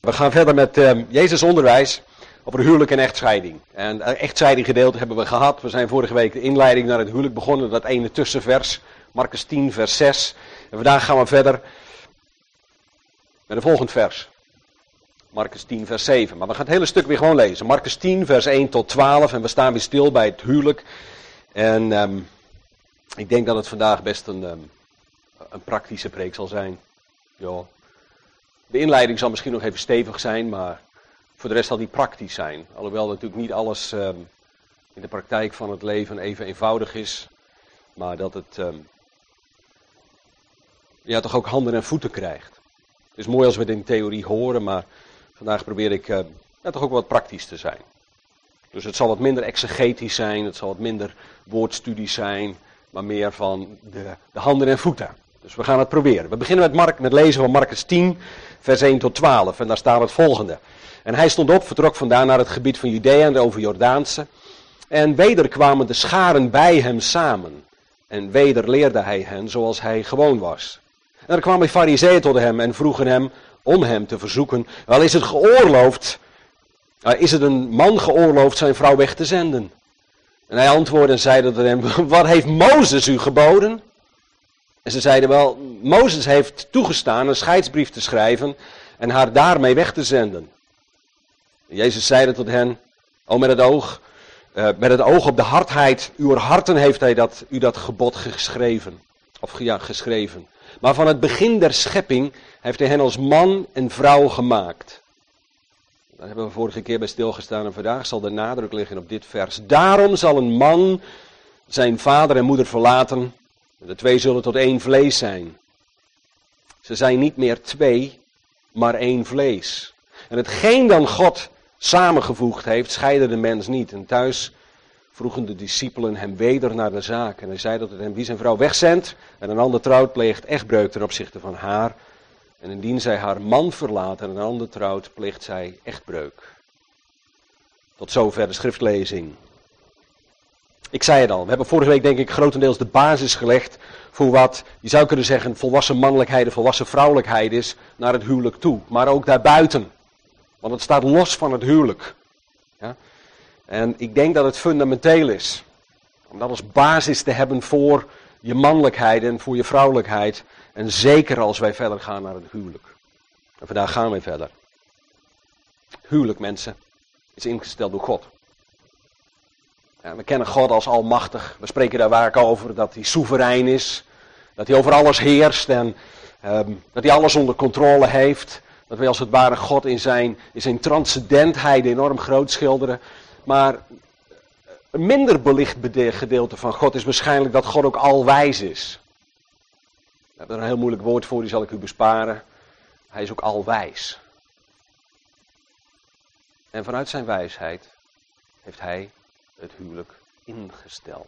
We gaan verder met Jezus' onderwijs over huwelijk en echtscheiding. En echtscheiding gedeelte hebben we gehad. We zijn vorige week de inleiding naar het huwelijk begonnen. Dat ene tussenvers, Marcus 10 vers 6. En vandaag gaan we verder met een volgend vers. Marcus 10 vers 7. Maar we gaan het hele stuk weer gewoon lezen. Marcus 10 vers 1 tot 12. En we staan weer stil bij het huwelijk. En ik denk dat het vandaag best een praktische preek zal zijn. Ja. De inleiding zal misschien nog even stevig zijn, maar voor de rest zal die praktisch zijn. Alhoewel natuurlijk niet alles in de praktijk van het leven even eenvoudig is. Maar dat het toch ook handen en voeten krijgt. Het is mooi als we het in theorie horen, maar vandaag probeer ik toch ook wat praktisch te zijn. Dus het zal wat minder exegetisch zijn, het zal wat minder woordstudies zijn, maar meer van de handen en voeten. Dus we gaan het proberen. We beginnen met lezen van Marcus 10, vers 1 tot 12. En daar staat het volgende. En hij stond op, vertrok vandaan naar het gebied van Judea en de overjordaanse. En weder kwamen de scharen bij hem samen. En weder leerde hij hen zoals hij gewoon was. En er kwamen farizeeën tot hem en vroegen hem om hem te verzoeken. Wel, is het geoorloofd, is het een man geoorloofd zijn vrouw weg te zenden? En hij antwoordde en zeide tot hem, wat heeft Mozes u geboden? En ze zeiden wel, Mozes heeft toegestaan een scheidsbrief te schrijven en haar daarmee weg te zenden. En Jezus zeide tot hen, met het oog op de hardheid uw harten heeft hij u dat gebod geschreven. Geschreven. Maar van het begin der schepping heeft hij hen als man en vrouw gemaakt. Daar hebben we vorige keer bij stilgestaan en vandaag zal de nadruk liggen op dit vers. Daarom zal een man zijn vader en moeder verlaten. De twee zullen tot één vlees zijn. Ze zijn niet meer twee, maar één vlees. En hetgeen dan God samengevoegd heeft, scheidde de mens niet. En thuis vroegen de discipelen hem weder naar de zaak. En hij zei tot hem, wie zijn vrouw wegzendt en een ander trouwt, pleegt echtbreuk ten opzichte van haar. En indien zij haar man verlaat en een ander trouwt, pleegt zij echtbreuk. Tot zover de schriftlezing. Ik zei het al, we hebben vorige week denk ik grotendeels de basis gelegd voor wat, je zou kunnen zeggen, volwassen mannelijkheid en volwassen vrouwelijkheid is naar het huwelijk toe. Maar ook daarbuiten. Want het staat los van het huwelijk. Ja? En ik denk dat het fundamenteel is. Om dat als basis te hebben voor je mannelijkheid en voor je vrouwelijkheid. En zeker als wij verder gaan naar het huwelijk. En vandaag gaan we verder. Huwelijk, mensen, is ingesteld door God. Ja, we kennen God als almachtig. We spreken daar vaak over dat hij soeverein is. Dat hij over alles heerst en dat hij alles onder controle heeft. Dat wij als het ware God in zijn transcendentheid enorm groot schilderen. Maar een minder belicht gedeelte van God is waarschijnlijk dat God ook alwijs is. We hebben er een heel moeilijk woord voor, die zal ik u besparen. Hij is ook alwijs. En vanuit zijn wijsheid heeft hij het huwelijk ingesteld.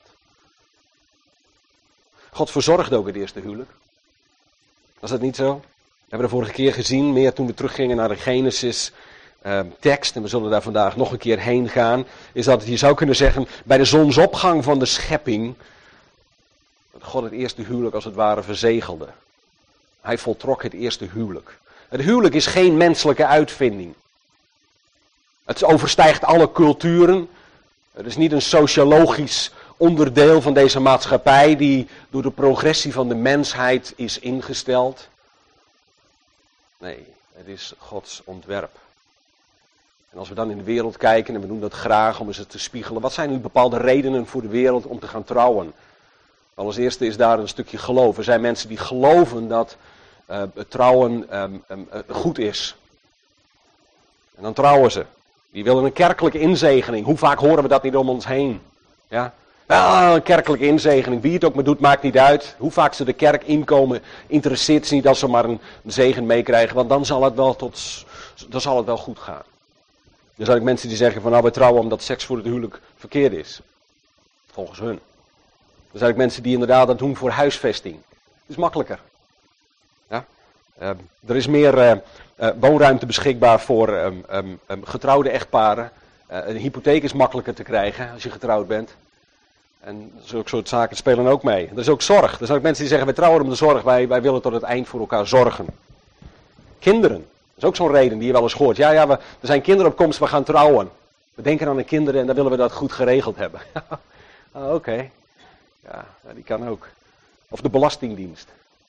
God verzorgde ook het eerste huwelijk. Was dat niet zo? We hebben de vorige keer gezien, meer toen we teruggingen naar de Genesis tekst, en we zullen daar vandaag nog een keer heen gaan, is dat je zou kunnen zeggen, bij de zonsopgang van de schepping, dat God het eerste huwelijk als het ware verzegelde. Hij voltrok het eerste huwelijk. Het huwelijk is geen menselijke uitvinding. Het overstijgt alle culturen. Het is niet een sociologisch onderdeel van deze maatschappij die door de progressie van de mensheid is ingesteld. Nee, het is Gods ontwerp. En als we dan in de wereld kijken, en we doen dat graag om eens te spiegelen, wat zijn nu bepaalde redenen voor de wereld om te gaan trouwen? Als eerste is daar een stukje geloof. Er zijn mensen die geloven dat het trouwen goed is. En dan trouwen ze. Die willen een kerkelijke inzegening. Hoe vaak horen we dat niet om ons heen? Ja? Een kerkelijke inzegening. Wie het ook maar doet, maakt niet uit. Hoe vaak ze de kerk inkomen, interesseert ze niet als ze maar een zegen meekrijgen. Want dan zal het wel goed gaan. Er zijn ook mensen die zeggen van nou we trouwen omdat seks voor het huwelijk verkeerd is. Volgens hun. Er zijn ook mensen die inderdaad dat doen voor huisvesting. Het is makkelijker. Ja? Er is meer woonruimte beschikbaar voor getrouwde echtparen. Een hypotheek is makkelijker te krijgen als je getrouwd bent. En zulke soort zaken spelen ook mee. Er is ook zorg. Er zijn ook mensen die zeggen wij trouwen om de zorg. Wij willen tot het eind voor elkaar zorgen. Kinderen. Dat is ook zo'n reden die je wel eens hoort. Ja, er zijn kinderen op komst, we gaan trouwen. We denken aan de kinderen en dan willen we dat goed geregeld hebben. Oké. Ja, die kan ook. Of de Belastingdienst.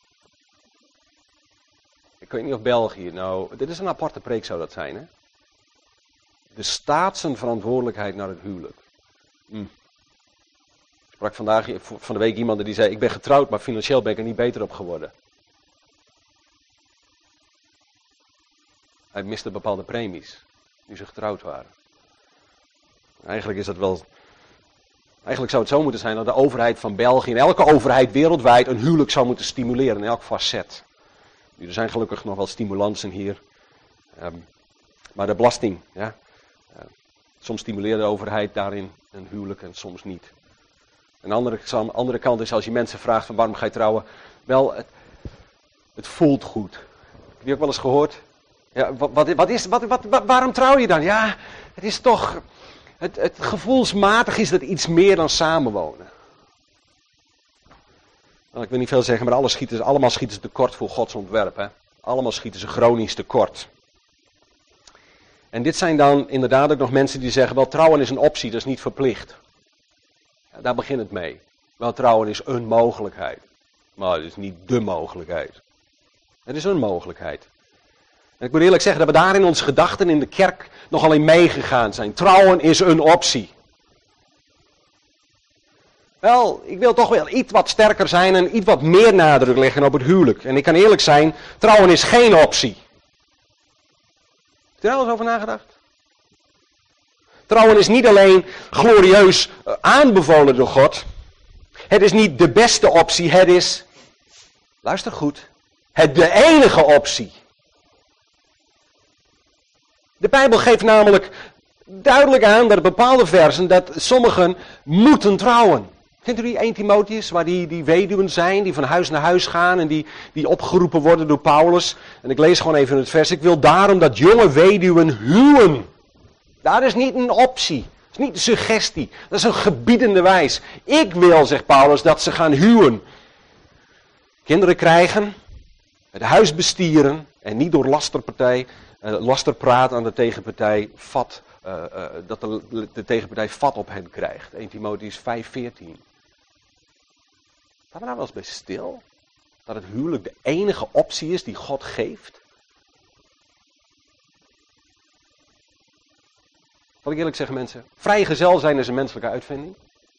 Ik weet niet of België, nou, dit is een aparte preek zou dat zijn, hè? De staat zijn verantwoordelijkheid naar het huwelijk. Ik sprak van de week iemand die zei, ik ben getrouwd, maar financieel ben ik er niet beter op geworden. Hij miste bepaalde premies, nu ze getrouwd waren. Eigenlijk zou het zo moeten zijn dat de overheid van België en elke overheid wereldwijd een huwelijk zou moeten stimuleren in elk facet. Nu, er zijn gelukkig nog wel stimulansen hier. Maar de belasting, ja. Soms stimuleert de overheid daarin een huwelijk en soms niet. Een andere kant is als je mensen vraagt van waarom ga je trouwen. Wel, het voelt goed. Heb je die ook wel eens gehoord? Ja, waarom trouw je dan? Ja, het is toch... Het gevoelsmatig is dat iets meer dan samenwonen. Nou, ik wil niet veel zeggen, maar allemaal schieten ze tekort voor Gods ontwerp. Hè? Allemaal schieten ze chronisch tekort. En dit zijn dan inderdaad ook nog mensen die zeggen, wel trouwen is een optie, dat is niet verplicht. Ja, daar begint het mee. Wel trouwen is een mogelijkheid. Maar het is niet de mogelijkheid. Het is een mogelijkheid. En ik moet eerlijk zeggen dat we daar in onze gedachten in de kerk nogal in meegegaan zijn. Trouwen is een optie. Wel, ik wil toch wel iets wat sterker zijn en iets wat meer nadruk leggen op het huwelijk. En ik kan eerlijk zijn, trouwen is geen optie. Heb je er al eens over nagedacht? Trouwen is niet alleen glorieus aanbevolen door God. Het is niet de beste optie, het is, luister goed, de enige optie. De Bijbel geeft namelijk duidelijk aan dat bepaalde versen dat sommigen moeten trouwen. Kent u die 1 Timotheus, waar die weduwen zijn, die van huis naar huis gaan en die opgeroepen worden door Paulus. En ik lees gewoon even het vers. Ik wil daarom dat jonge weduwen huwen. Dat is niet een optie. Dat is niet een suggestie. Dat is een gebiedende wijs. Ik wil, zegt Paulus, dat ze gaan huwen. Kinderen krijgen, het huis bestieren en niet door lasterpraat aan de tegenpartij dat de tegenpartij vat op hen krijgt. 1 Timotheus 5:14. Staan we daar wel eens bij stil? Dat het huwelijk de enige optie is die God geeft? Zal ik eerlijk zeggen mensen, vrijgezel zijn is een menselijke uitvinding.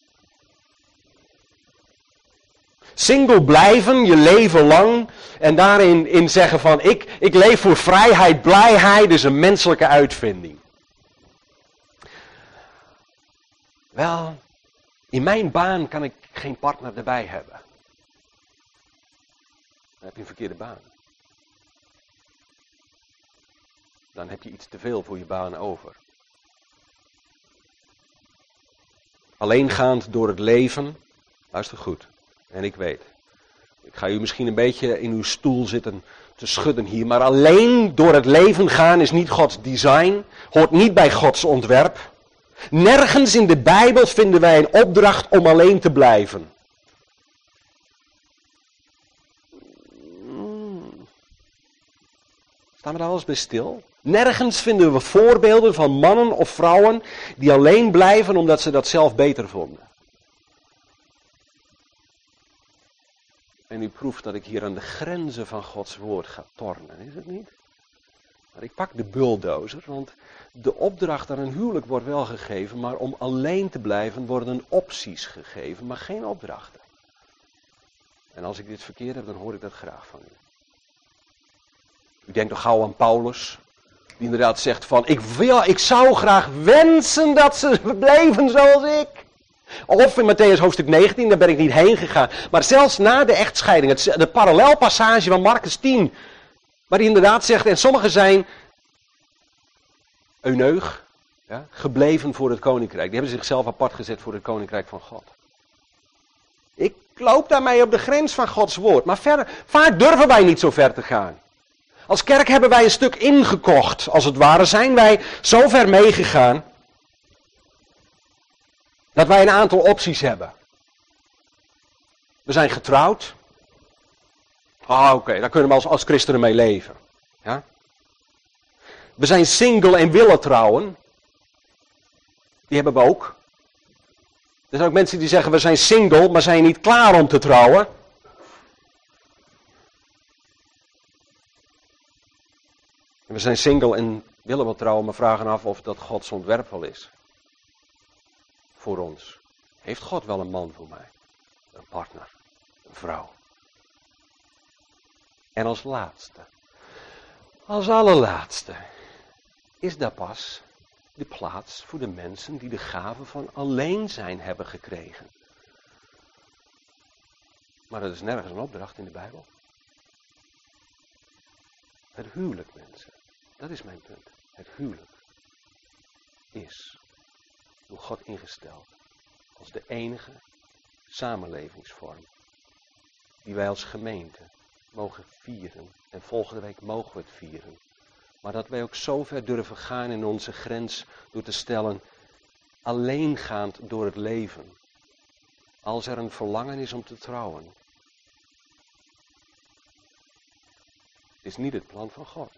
Single blijven je leven lang en daarin zeggen van ik leef voor vrijheid, blijheid is een menselijke uitvinding. Wel, in mijn baan kan ik geen partner erbij hebben. Dan heb je een verkeerde baan. Dan heb je iets te veel voor je baan over. Alleengaand door het leven, luister goed, en ik weet. Ik ga u misschien een beetje in uw stoel zitten te schudden hier, maar alleen door het leven gaan is niet Gods design, hoort niet bij Gods ontwerp. Nergens in de Bijbel vinden wij een opdracht om alleen te blijven. Staan we daar wel eens bij stil? Nergens vinden we voorbeelden van mannen of vrouwen die alleen blijven omdat ze dat zelf beter vonden. En u proeft dat ik hier aan de grenzen van Gods woord ga tornen, is het niet? Maar ik pak de bulldozer, want de opdracht aan een huwelijk wordt wel gegeven, maar om alleen te blijven worden opties gegeven, maar geen opdrachten. En als ik dit verkeerd heb, dan hoor ik dat graag van u. U denkt toch gauw aan Paulus, die inderdaad zegt van, ik zou graag wensen dat ze bleven zoals ik. Of in Mattheüs hoofdstuk 19, daar ben ik niet heen gegaan. Maar zelfs na de echtscheiding, de parallelpassage van Marcus 10, waar hij inderdaad zegt, en sommigen zijn euneug, ja, gebleven voor het koninkrijk. Die hebben zichzelf apart gezet voor het koninkrijk van God. Ik loop daarmee op de grens van Gods woord, maar vaak durven wij niet zo ver te gaan. Als kerk hebben wij een stuk ingekocht, als het ware zijn wij zo ver meegegaan, dat wij een aantal opties hebben. We zijn getrouwd. Oké, daar kunnen we als christenen mee leven. Ja? We zijn single en willen trouwen. Die hebben we ook. Er zijn ook mensen die zeggen, we zijn single, maar zijn niet klaar om te trouwen. En we zijn single en willen wel trouwen, maar vragen af of dat Gods ontwerp wel is. Voor ons. Heeft God wel een man voor mij? Een partner? Een vrouw? En als laatste, als allerlaatste, is daar pas de plaats voor de mensen die de gave van alleen zijn hebben gekregen. Maar dat is nergens een opdracht in de Bijbel. Het huwelijk, mensen. Dat is mijn punt. Het huwelijk is door God ingesteld als de enige samenlevingsvorm die wij als gemeente mogen vieren. En volgende week mogen we het vieren. Maar dat wij ook zo ver durven gaan in onze grens door te stellen, alleengaand door het leven. Als er een verlangen is om te trouwen. Is niet het plan van God.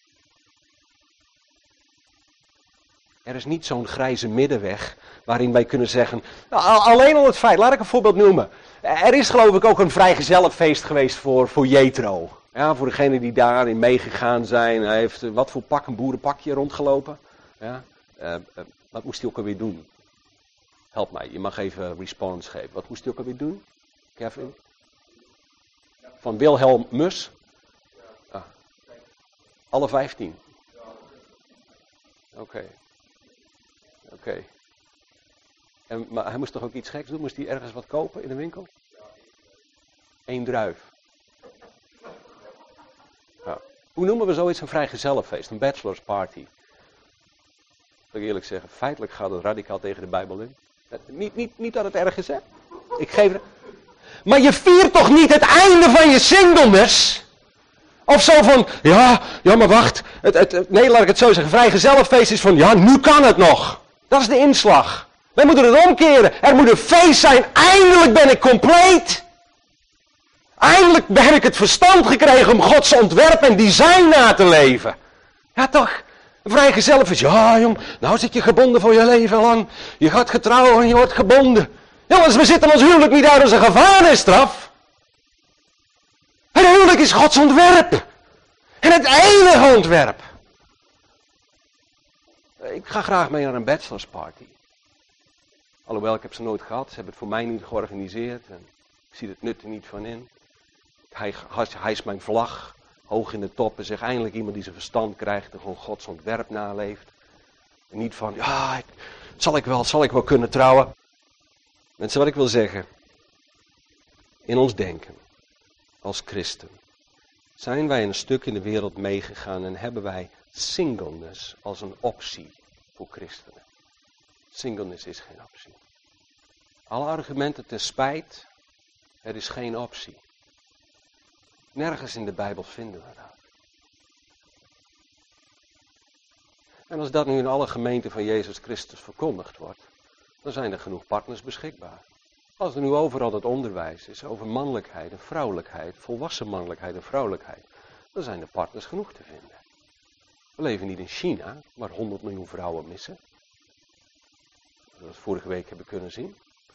Er is niet zo'n grijze middenweg waarin wij kunnen zeggen, nou, alleen al het feit, laat ik een voorbeeld noemen. Er is geloof ik ook een vrijgezellenfeest geweest voor Jethro. Ja, voor degenen die daarin meegegaan zijn. Hij heeft wat voor pak, een boerenpakje rondgelopen. Ja, wat moest hij ook alweer doen? Help mij, je mag even response geven. Wat moest hij ook alweer doen? Kevin? Van Wilhelm Mus? Ah. Alle 15? Oké. Maar hij moest toch ook iets geks doen? Moest hij ergens wat kopen in de winkel? 1 druif. Ja. Hoe noemen we zoiets een vrijgezellenfeest? Een bachelor's party. Zal ik eerlijk zeggen, feitelijk gaat het radicaal tegen de Bijbel in. Niet dat het erg is, hè? Ik geef het. Maar je viert toch niet het einde van je singleness? Of zo van, ja maar wacht. Nee, laat ik het zo zeggen. Vrijgezellenfeest is van, ja, nu kan het nog. Dat is de inslag. Wij moeten het omkeren. Er moet een feest zijn. Eindelijk ben ik compleet. Eindelijk heb ik het verstand gekregen om Gods ontwerp en design na te leven. Ja toch? Een vrijgezellenfeest. Ja jong, nou zit je gebonden voor je leven lang. Je gaat getrouwen en je wordt gebonden. Jongens, we zitten ons huwelijk niet uit als een gevangenisstraf. Het huwelijk is Gods ontwerp. En het enige ontwerp. Ik ga graag mee naar een bachelorsparty. Alhoewel, ik heb ze nooit gehad. Ze hebben het voor mij niet georganiseerd. En ik zie het nut er niet van in. Hij is mijn vlag. Hoog in de top. En zegt eindelijk iemand die zijn verstand krijgt. En gewoon Gods ontwerp naleeft. En niet van, ja, zal ik wel kunnen trouwen. Mensen, wat ik wil zeggen. In ons denken. Als christen. Zijn wij een stuk in de wereld meegegaan. En hebben wij singleness als een optie voor christenen. Singleness is geen optie. Alle argumenten ten spijt, het is geen optie. Nergens in de Bijbel vinden we dat. En als dat nu in alle gemeenten van Jezus Christus verkondigd wordt, dan zijn er genoeg partners beschikbaar. Als er nu overal het onderwijs is over mannelijkheid en vrouwelijkheid, volwassen mannelijkheid en vrouwelijkheid, dan zijn er partners genoeg te vinden. We leven niet in China, waar 100 miljoen vrouwen missen. Dat we vorige week hebben kunnen zien.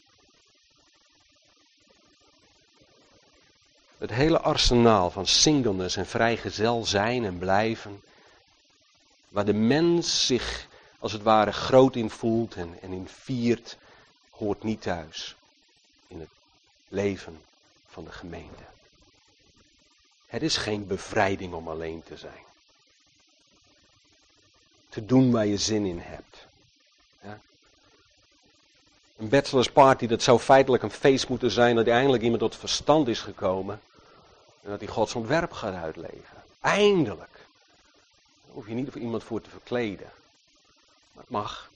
Het hele arsenaal van singleness en vrijgezel zijn en blijven, waar de mens zich als het ware groot in voelt en in viert, hoort niet thuis in het leven van de gemeente. Het is geen bevrijding om alleen te zijn. Te doen waar je zin in hebt. Ja? Een bachelor's party, dat zou feitelijk een feest moeten zijn dat eindelijk iemand tot verstand is gekomen. En dat hij Gods ontwerp gaat uitleven. Eindelijk. Daar hoef je niet voor iemand voor te verkleden. Maar het mag.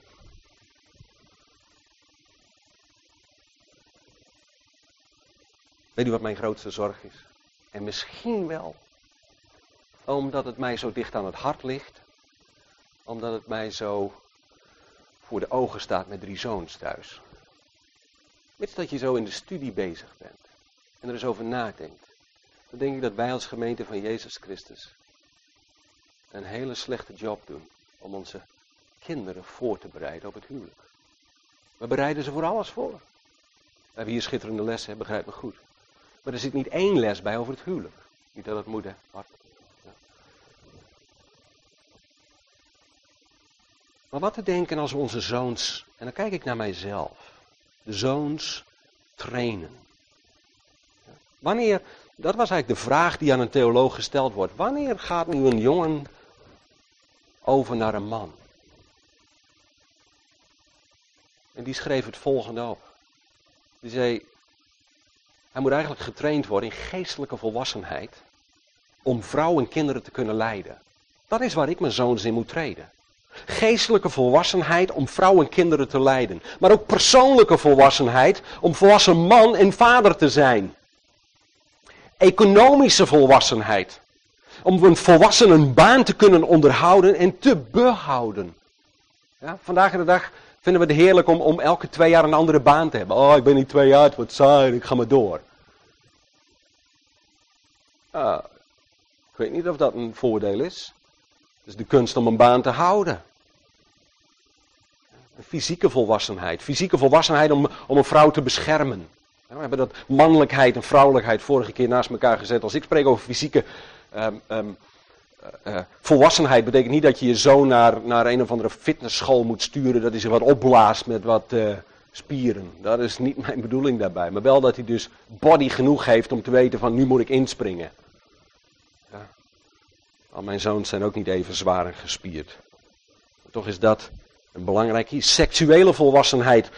Weet u wat mijn grootste zorg is? En misschien wel omdat het mij zo dicht aan het hart ligt. Omdat het mij zo voor de ogen staat met 3 zoons thuis. Mits dat je zo in de studie bezig bent. En er eens over nadenkt. Dan denk ik dat wij als gemeente van Jezus Christus een hele slechte job doen om onze kinderen voor te bereiden op het huwelijk. We bereiden ze voor alles voor. We hebben hier schitterende lessen, begrijp me goed. Maar er zit niet één les bij over het huwelijk. Niet dat het moet, hè, Bart. Ja. Maar wat te denken als we onze zoons, en dan kijk ik naar mijzelf, de zoons trainen. Wanneer, dat was eigenlijk de vraag die aan een theoloog gesteld wordt. Wanneer gaat nu een jongen over naar een man? En die schreef het volgende op. Die zei, hij moet eigenlijk getraind worden in geestelijke volwassenheid om vrouwen en kinderen te kunnen leiden. Dat is waar ik mijn zoons in moet trainen. Geestelijke volwassenheid om vrouwen en kinderen te leiden. Maar ook persoonlijke volwassenheid om volwassen man en vader te zijn. Economische volwassenheid. Om een volwassen een baan te kunnen onderhouden en te behouden. Ja, vandaag de dag vinden we het heerlijk om elke 2 jaar een andere baan te hebben. Oh, ik ben niet 2 jaar, het wordt saai, ik ga maar door. Ik weet niet of dat een voordeel is. Het is de kunst om een baan te houden. Fysieke volwassenheid. Fysieke volwassenheid om een vrouw te beschermen. We hebben dat mannelijkheid en vrouwelijkheid vorige keer naast elkaar gezet. Als ik spreek over fysieke volwassenheid, betekent niet dat je je zoon naar een of andere fitnessschool moet sturen. Dat hij zich wat opblaast met wat spieren. Dat is niet mijn bedoeling daarbij. Maar wel dat hij dus body genoeg heeft om te weten van nu moet ik inspringen. Ja. Al mijn zoons zijn ook niet even zwaar en gespierd. Maar toch is dat een belangrijk iets. Seksuele volwassenheid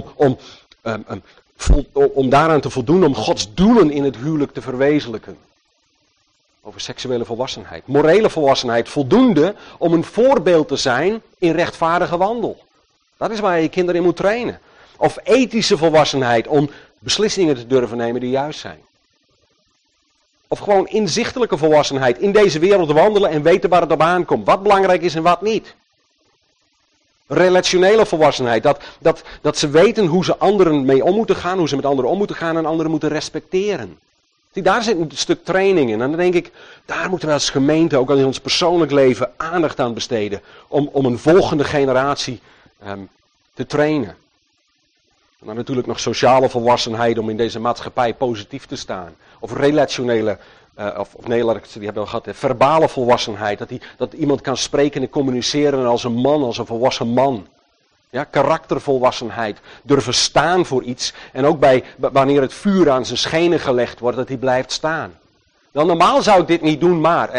om daaraan te voldoen, om Gods doelen in het huwelijk te verwezenlijken. Over seksuele volwassenheid. Morele volwassenheid, voldoende om een voorbeeld te zijn in rechtvaardige wandel. Dat is waar je kinderen in moet trainen. Of ethische volwassenheid, om beslissingen te durven nemen die juist zijn. Of gewoon inzichtelijke volwassenheid, in deze wereld wandelen en weten waar het op aankomt. Wat belangrijk is en wat niet. Relationele volwassenheid, dat ze weten hoe ze anderen mee om moeten gaan, hoe ze met anderen om moeten gaan en anderen moeten respecteren. Zie, daar zit een stuk training in. En dan denk ik, daar moeten we als gemeente ook al in ons persoonlijk leven aandacht aan besteden. Om een volgende generatie te trainen. En dan natuurlijk nog sociale volwassenheid om in deze maatschappij positief te staan. Of relationele, nee, laat ik het, die hebben we al gehad, verbale volwassenheid. Dat iemand kan spreken en communiceren als een man, als een volwassen man. Ja, karaktervolwassenheid, durven staan voor iets. En ook wanneer het vuur aan zijn schenen gelegd wordt, dat hij blijft staan. Dan normaal zou ik dit niet doen, maar...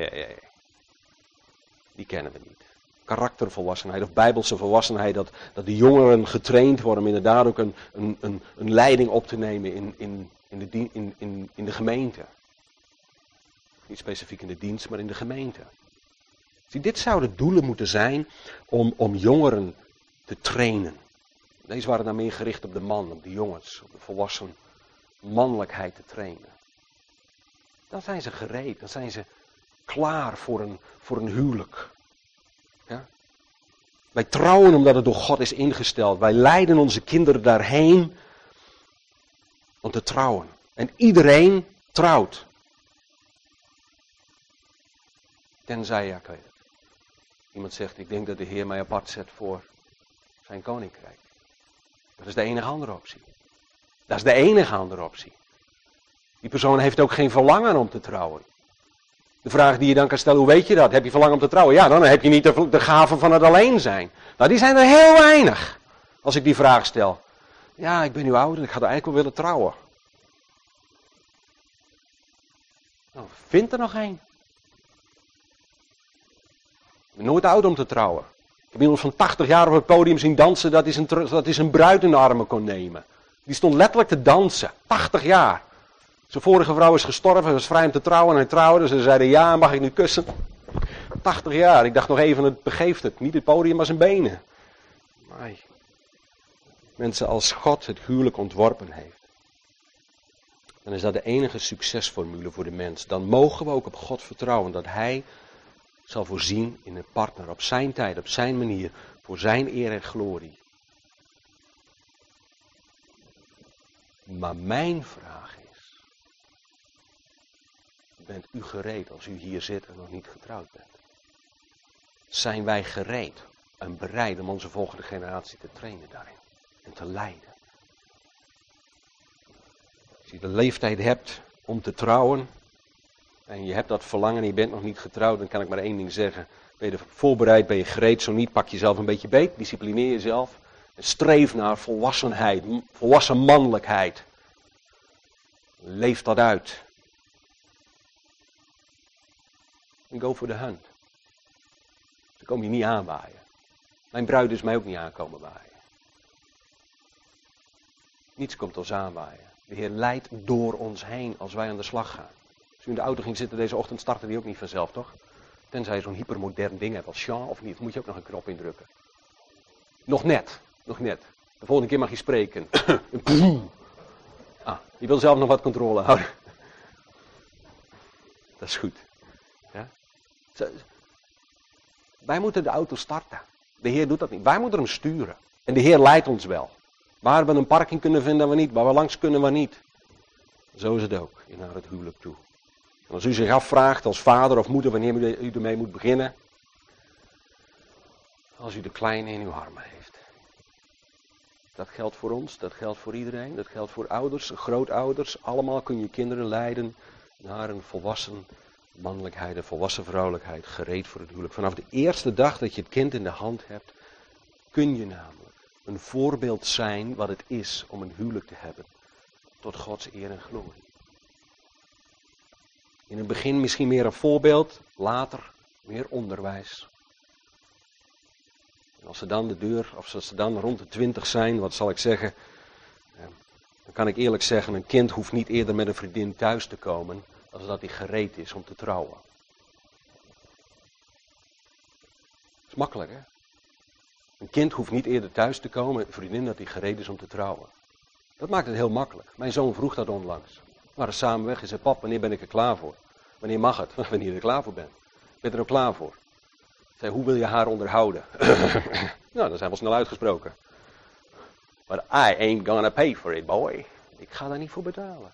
Die kennen we niet. Karaktervolwassenheid of bijbelse volwassenheid, dat de jongeren getraind worden om inderdaad ook een leiding op te nemen in de gemeente. Niet specifiek in de dienst, maar in de gemeente. Zie, dit zouden doelen moeten zijn om jongeren te trainen. Deze waren dan meer gericht op de man, op de jongens, op de volwassen mannelijkheid te trainen. Dan zijn ze gereed, dan zijn ze klaar voor een huwelijk. Ja? Wij trouwen omdat het door God is ingesteld. Wij leiden onze kinderen daarheen om te trouwen. En iedereen trouwt. Tenzij, ja, ik weet het. Iemand zegt, ik denk dat de Heer mij apart zet voor zijn koninkrijk. Dat is de enige andere optie. Dat is de enige andere optie. Die persoon heeft ook geen verlangen om te trouwen. De vraag die je dan kan stellen, hoe weet je dat? Heb je verlangen om te trouwen? Ja, dan heb je niet de gave van het alleen zijn. Nou, die zijn er heel weinig. Als ik die vraag stel. Ja, ik ben nu ouder en ik ga er eigenlijk wel willen trouwen. Nou, vind er nog één. Ik ben nooit oud om te trouwen. Ik heb iemand van 80 jaar op het podium zien dansen dat is een bruid in de armen kon nemen. Die stond letterlijk te dansen. 80 jaar. Zijn vorige vrouw is gestorven, hij was vrij om te trouwen en hij trouwde. Ze zeiden, ja, mag ik nu kussen? 80 jaar. Ik dacht nog even, het begeeft het. Niet het podium, maar zijn benen. Maar mensen, als God het huwelijk ontworpen heeft, dan is dat de enige succesformule voor de mens. Dan mogen we ook op God vertrouwen dat Hij zal voorzien in een partner op zijn tijd, op zijn manier, voor zijn eer en glorie. Maar mijn vraag is, bent u gereed als u hier zit en nog niet getrouwd bent? zijn wij gereed en bereid om onze volgende generatie te trainen daarin en te leiden. Als je de leeftijd hebt om te trouwen en je hebt dat verlangen en je bent nog niet getrouwd, dan kan ik maar één ding zeggen. Ben je er voorbereid, ben je gereed, zo niet, pak jezelf een beetje beet, disciplineer jezelf. En streef naar volwassenheid, volwassen mannelijkheid. Leef dat uit. En go for the hunt. Ze komen je niet aanwaaien. Mijn bruid is mij ook niet aankomen waaien. Niets komt ons aanwaaien. De Heer leidt door ons heen als wij aan de slag gaan. Als u in de auto ging zitten deze ochtend, startte die ook niet vanzelf, toch? Tenzij je zo'n hypermodern ding hebt als Jean of niet, moet je ook nog een knop indrukken. Nog net. De volgende keer mag je spreken. Je wil zelf nog wat controle houden. Dat is goed. Ja? Wij moeten de auto starten. De Heer doet dat niet. Wij moeten hem sturen. En de Heer leidt ons wel. Waar we een parking kunnen vinden, we niet. Waar we langs kunnen, we niet. Zo is het ook naar het huwelijk toe. En als u zich afvraagt als vader of moeder wanneer u ermee moet beginnen. Als u de kleine in uw armen heeft. Dat geldt voor ons, dat geldt voor iedereen. Dat geldt voor ouders, grootouders. Allemaal kun je kinderen leiden naar een volwassen mannelijkheid, een volwassen vrouwelijkheid. Gereed voor het huwelijk. Vanaf de eerste dag dat je het kind in de hand hebt, kun je namelijk een voorbeeld zijn wat het is om een huwelijk te hebben. Tot Gods eer en glorie. In het begin misschien meer een voorbeeld, later meer onderwijs. En als ze dan als ze dan rond de 20 zijn, wat zal ik zeggen, dan kan ik eerlijk zeggen, een kind hoeft niet eerder met een vriendin thuis te komen, als dat hij gereed is om te trouwen. Dat is makkelijk, hè? Een kind hoeft niet eerder thuis te komen met een vriendin dat hij gereed is om te trouwen. Dat maakt het heel makkelijk. Mijn zoon vroeg dat onlangs. We waren samen weg en zei, pap, wanneer ben ik er klaar voor? Wanneer mag het? Wanneer je er klaar voor bent. Ben je er ook klaar voor? Ik zei, hoe wil je haar onderhouden? Nou, dat zijn we snel uitgesproken. But I ain't gonna pay for it, boy. Ik ga daar niet voor betalen.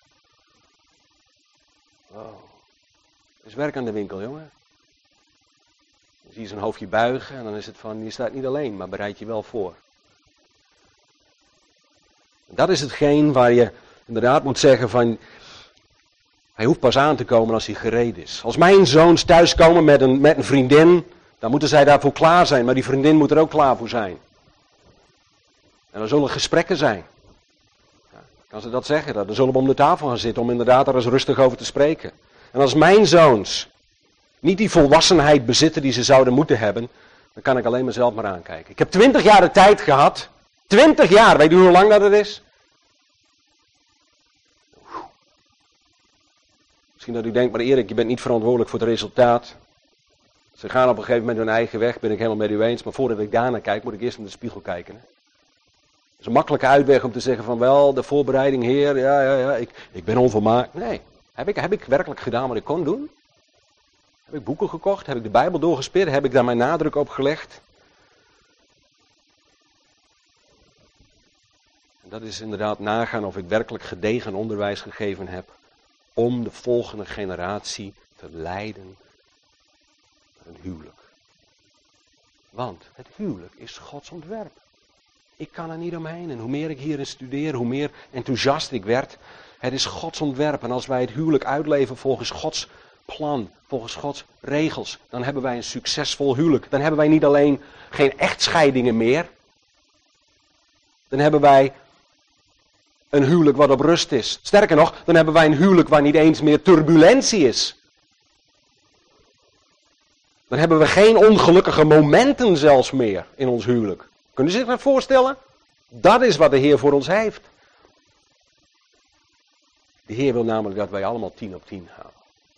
Wow. Er is werk aan de winkel, jongen. Dan zie je zijn hoofdje buigen en dan is het van, je staat niet alleen, maar bereid je wel voor. En dat is hetgeen waar je inderdaad moet zeggen van, hij hoeft pas aan te komen als hij gereed is. Als mijn zoons thuiskomen met een vriendin, dan moeten zij daarvoor klaar zijn, maar die vriendin moet er ook klaar voor zijn. En er zullen gesprekken zijn. Ja, kan ze dat zeggen? Dan zullen we om de tafel gaan zitten om inderdaad er eens rustig over te spreken. En als mijn zoons niet die volwassenheid bezitten die ze zouden moeten hebben, dan kan ik alleen mezelf maar aankijken. Ik heb 20 jaar de tijd gehad. 20 jaar, weet u hoe lang dat het is? Misschien dat u denkt, maar Erik, je bent niet verantwoordelijk voor het resultaat. Ze gaan op een gegeven moment hun eigen weg, ben ik helemaal met u eens. Maar voordat ik daarnaar kijk, moet ik eerst in de spiegel kijken. Hè? Dat is een makkelijke uitweg om te zeggen van wel, de voorbereiding, Heer, ja, ik ben onvolmaakt. Nee, heb ik werkelijk gedaan wat ik kon doen? Heb ik boeken gekocht? Heb ik de Bijbel doorgespit? Heb ik daar mijn nadruk op gelegd? En dat is inderdaad nagaan of ik werkelijk gedegen onderwijs gegeven heb om de volgende generatie te leiden naar een huwelijk. Want het huwelijk is Gods ontwerp. Ik kan er niet omheen. En hoe meer ik hierin studeer, hoe meer enthousiast ik werd. Het is Gods ontwerp. En als wij het huwelijk uitleven volgens Gods plan, volgens Gods regels, dan hebben wij een succesvol huwelijk. Dan hebben wij niet alleen geen echtscheidingen meer. Dan hebben wij een huwelijk wat op rust is. Sterker nog, dan hebben wij een huwelijk waar niet eens meer turbulentie is. Dan hebben we geen ongelukkige momenten zelfs meer in ons huwelijk. Kunnen u zich dat voorstellen? Dat is wat de Heer voor ons heeft. De Heer wil namelijk dat wij allemaal 10 op 10 halen.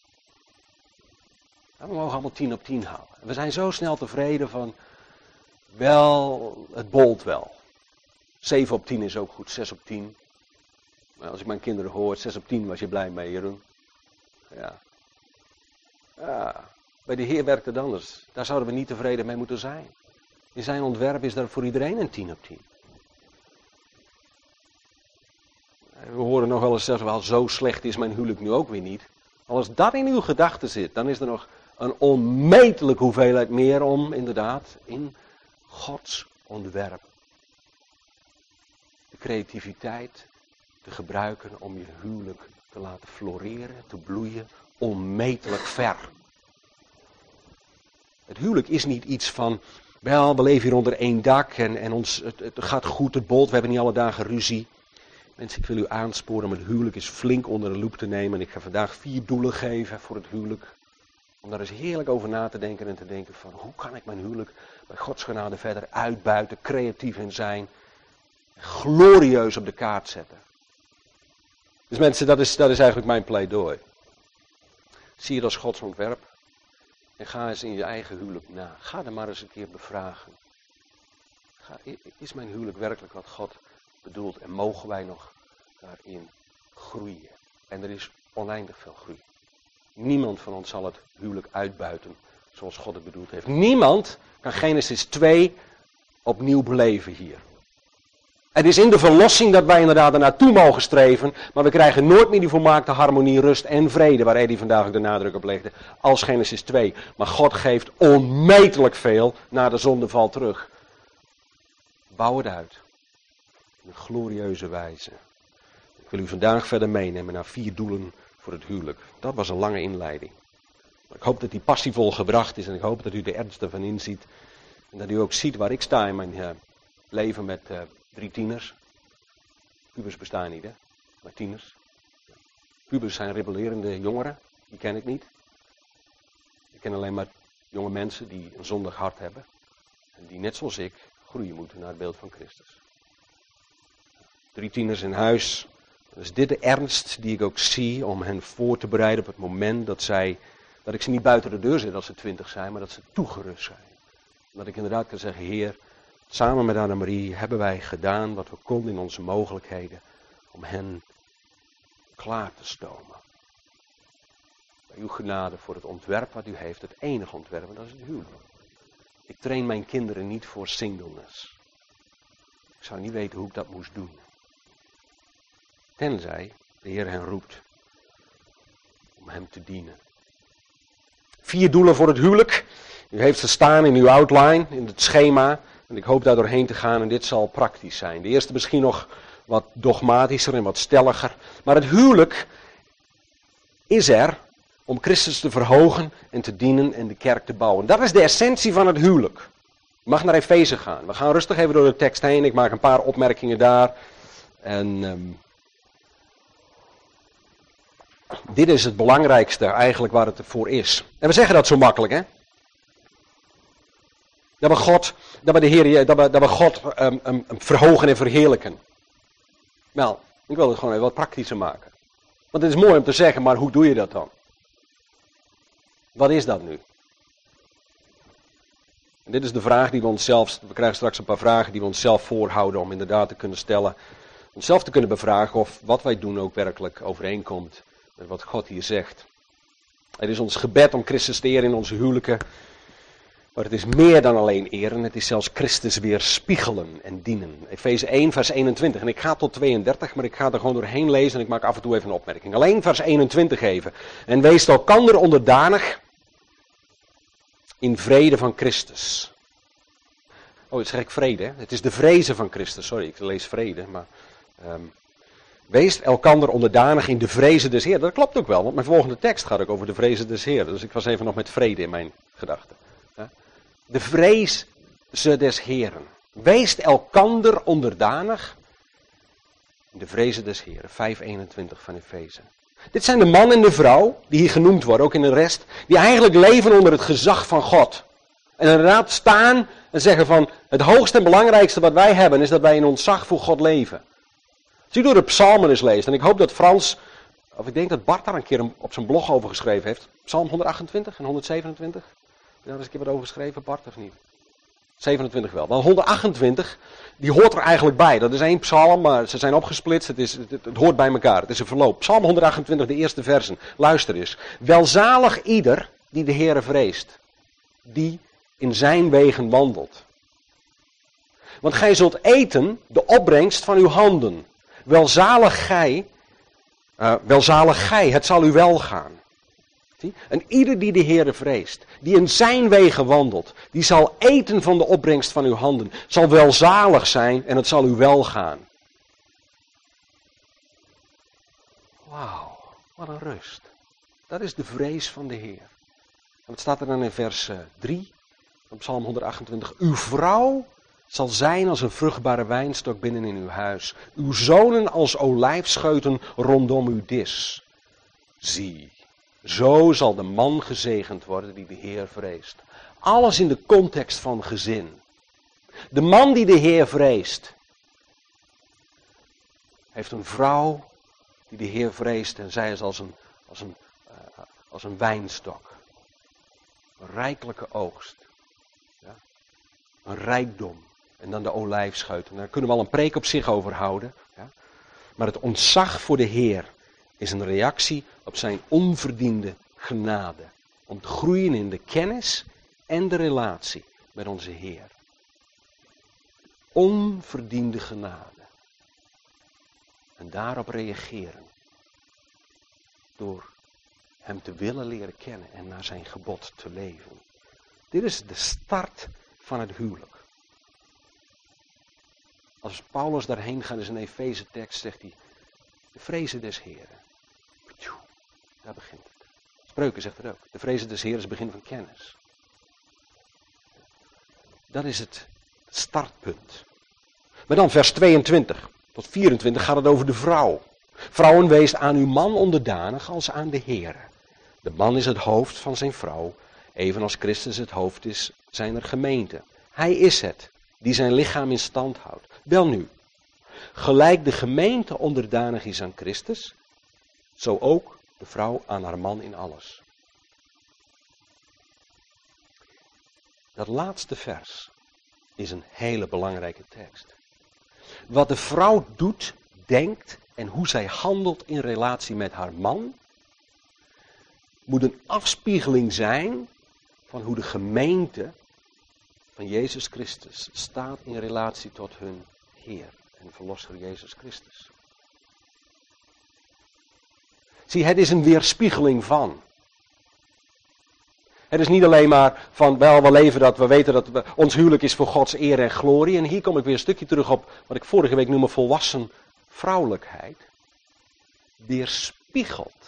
We mogen allemaal 10 op 10 halen. We zijn zo snel tevreden van, wel, het bolt wel. 7 op 10 is ook goed, 6 op 10. Maar als ik mijn kinderen hoor, 6 op 10 was je blij mee, Jeroen. Ja. Bij de Heer werkt het anders. Daar zouden we niet tevreden mee moeten zijn. In zijn ontwerp is daar voor iedereen een 10 op 10. We horen nog wel eens zeggen, wel zo slecht is mijn huwelijk nu ook weer niet. Als dat in uw gedachten zit, dan is er nog een onmetelijke hoeveelheid meer om, inderdaad, in Gods ontwerp. De creativiteit te gebruiken om je huwelijk te laten floreren, te bloeien, onmetelijk ver. Het huwelijk is niet iets van, wel, we leven hier onder één dak en het gaat goed, het bolt, we hebben niet alle dagen ruzie. Mensen, ik wil u aansporen om het huwelijk eens flink onder de loep te nemen. En ik ga vandaag 4 doelen geven voor het huwelijk. Om daar eens heerlijk over na te denken en te denken van, hoe kan ik mijn huwelijk bij Gods genade verder uitbuiten, creatief in zijn, glorieus op de kaart zetten. Dus mensen, dat is eigenlijk mijn pleidooi. Zie het als Gods ontwerp en ga eens in je eigen huwelijk na. Ga er maar eens een keer bevragen. Is mijn huwelijk werkelijk wat God bedoelt en mogen wij nog daarin groeien? En er is oneindig veel groei. Niemand van ons zal het huwelijk uitbuiten zoals God het bedoeld heeft. Niemand kan Genesis 2 opnieuw beleven hier. Het is in de verlossing dat wij inderdaad er naartoe mogen streven, maar we krijgen nooit meer die volmaakte harmonie, rust en vrede, waar Eddie vandaag ook de nadruk op legde, als Genesis 2. Maar God geeft onmetelijk veel na de zondeval terug. Bouw het uit. Op een glorieuze wijze. Ik wil u vandaag verder meenemen naar 4 doelen voor het huwelijk. Dat was een lange inleiding. Maar ik hoop dat die passievol gebracht is en ik hoop dat u de ernst ervan inziet. En dat u ook ziet waar ik sta in mijn leven met 3 tieners. Pubers bestaan niet, hè? Maar tieners. Pubers zijn rebellerende jongeren. Die ken ik niet. Ik ken alleen maar jonge mensen die een zondig hart hebben. En die net zoals ik groeien moeten naar het beeld van Christus. 3 tieners in huis. Dus dit de ernst die ik ook zie om hen voor te bereiden op het moment dat ik ze niet buiten de deur zet als ze 20 zijn, maar dat ze toegerust zijn. Dat ik inderdaad kan zeggen, Heer, samen met Annemarie hebben wij gedaan wat we konden in onze mogelijkheden om hen klaar te stomen. Bij uw genade voor het ontwerp wat u heeft, het enige ontwerp, en dat is het huwelijk. Ik train mijn kinderen niet voor singleness. Ik zou niet weten hoe ik dat moest doen. Tenzij de Heer hen roept om hem te dienen. 4 doelen voor het huwelijk. U heeft ze staan in uw outline, in het schema. En ik hoop daar doorheen te gaan en dit zal praktisch zijn. De eerste misschien nog wat dogmatischer en wat stelliger. Maar het huwelijk is er om Christus te verhogen en te dienen en de kerk te bouwen. Dat is de essentie van het huwelijk. Je mag naar Efeze gaan. We gaan rustig even door de tekst heen. Ik maak een paar opmerkingen daar. En dit is het belangrijkste eigenlijk waar het voor is. En we zeggen dat zo makkelijk, hè? Dat we God verhogen en verheerlijken. Nou, ik wil het gewoon even wat praktischer maken. Want het is mooi om te zeggen, maar hoe doe je dat dan? Wat is dat nu? En dit is de vraag die we krijgen straks een paar vragen die we onszelf voorhouden om inderdaad te kunnen stellen. Onszelf te kunnen bevragen of wat wij doen ook werkelijk overeenkomt met wat God hier zegt. Het is ons gebed om Christus te eren in onze huwelijken. Maar het is meer dan alleen eren, het is zelfs Christus weer spiegelen en dienen. Efeze 1 vers 21 en ik ga tot 32, maar ik ga er gewoon doorheen lezen en ik maak af en toe even een opmerking. Alleen vers 21 even. En wees elkander onderdanig in vrede van Christus. Oh, het zeg ik vrede, hè? Het is de vrezen van Christus, sorry, ik lees vrede, maar... Wees elkander onderdanig in de vrezen des Heeren. Dat klopt ook wel, want mijn volgende tekst gaat ook over de vrezen des Heeren. Dus ik was even nog met vrede in mijn gedachten. De vrezen des Heeren. Wees elkander onderdanig in de vrezen des Heeren. 5:21 van Efeze. Dit zijn de man en de vrouw die hier genoemd worden, ook in de rest, die eigenlijk leven onder het gezag van God. En inderdaad staan en zeggen van het hoogste en belangrijkste wat wij hebben is dat wij in ontzag voor God leven. Als u door de psalmen eens leest, en ik hoop dat Frans, of ik denk dat Bart daar een keer op zijn blog over geschreven heeft. Psalm 128 en 127. Heb je daar eens een keer wat over geschreven, Bart, of niet? 27 wel. Maar 128, die hoort er eigenlijk bij. Dat is 1 psalm, maar ze zijn opgesplitst. Het hoort bij elkaar. Het is een verloop. Psalm 128, de eerste versen. Luister eens. Welzalig ieder die de Heere vreest. Die in zijn wegen wandelt. Want gij zult eten de opbrengst van uw handen. Welzalig gij, het zal u wel gaan. Het Zie? En ieder die de Heere vreest, die in zijn wegen wandelt, die zal eten van de opbrengst van uw handen, zal welzalig zijn en het zal u welgaan. Wauw, wat een rust. Dat is de vrees van de Heer. En wat staat er dan in vers 3 van Psalm 128? Uw vrouw zal zijn als een vruchtbare wijnstok binnen in uw huis. Uw zonen als olijfscheuten rondom uw dis. Zie, zo zal de man gezegend worden die de Heer vreest. Alles in de context van gezin. De man die de Heer vreest, heeft een vrouw die de Heer vreest en zij is als een wijnstok. Een rijkelijke oogst. Ja? Een rijkdom. En dan de olijfscheuten. Daar kunnen we al een preek op zich over houden. Ja? Maar het ontzag voor de Heer is een reactie op zijn onverdiende genade. Om te groeien in de kennis en de relatie met onze Heer. Onverdiende genade. En daarop reageren. Door hem te willen leren kennen en naar zijn gebod te leven. Dit is de start van het huwelijk. Als Paulus daarheen gaat in zijn Efeze tekst, zegt hij, de vrezen des Heren. Daar begint het. Spreuken zegt het ook. De vrezen des Heren is het begin van kennis. Dat is het startpunt. Maar dan vers 22 tot 24 gaat het over de vrouw. Vrouwen, wees aan uw man onderdanig als aan de Heere. De man is het hoofd van zijn vrouw, evenals Christus het hoofd is zijner gemeente. Hij is het, die zijn lichaam in stand houdt. Welnu, gelijk de gemeente onderdanig is aan Christus, zo ook de vrouw aan haar man in alles. Dat laatste vers is een hele belangrijke tekst. Wat de vrouw doet, denkt en hoe zij handelt in relatie met haar man, moet een afspiegeling zijn van hoe de gemeente van Jezus Christus staat in relatie tot hun Heer en Verlosser Jezus Christus. Zie, het is een weerspiegeling van. Het is niet alleen maar van, wel, we leven dat, we weten dat ons huwelijk is voor Gods eer en glorie. En hier kom ik weer een stukje terug op wat ik vorige week noemde volwassen vrouwelijkheid. Weerspiegelt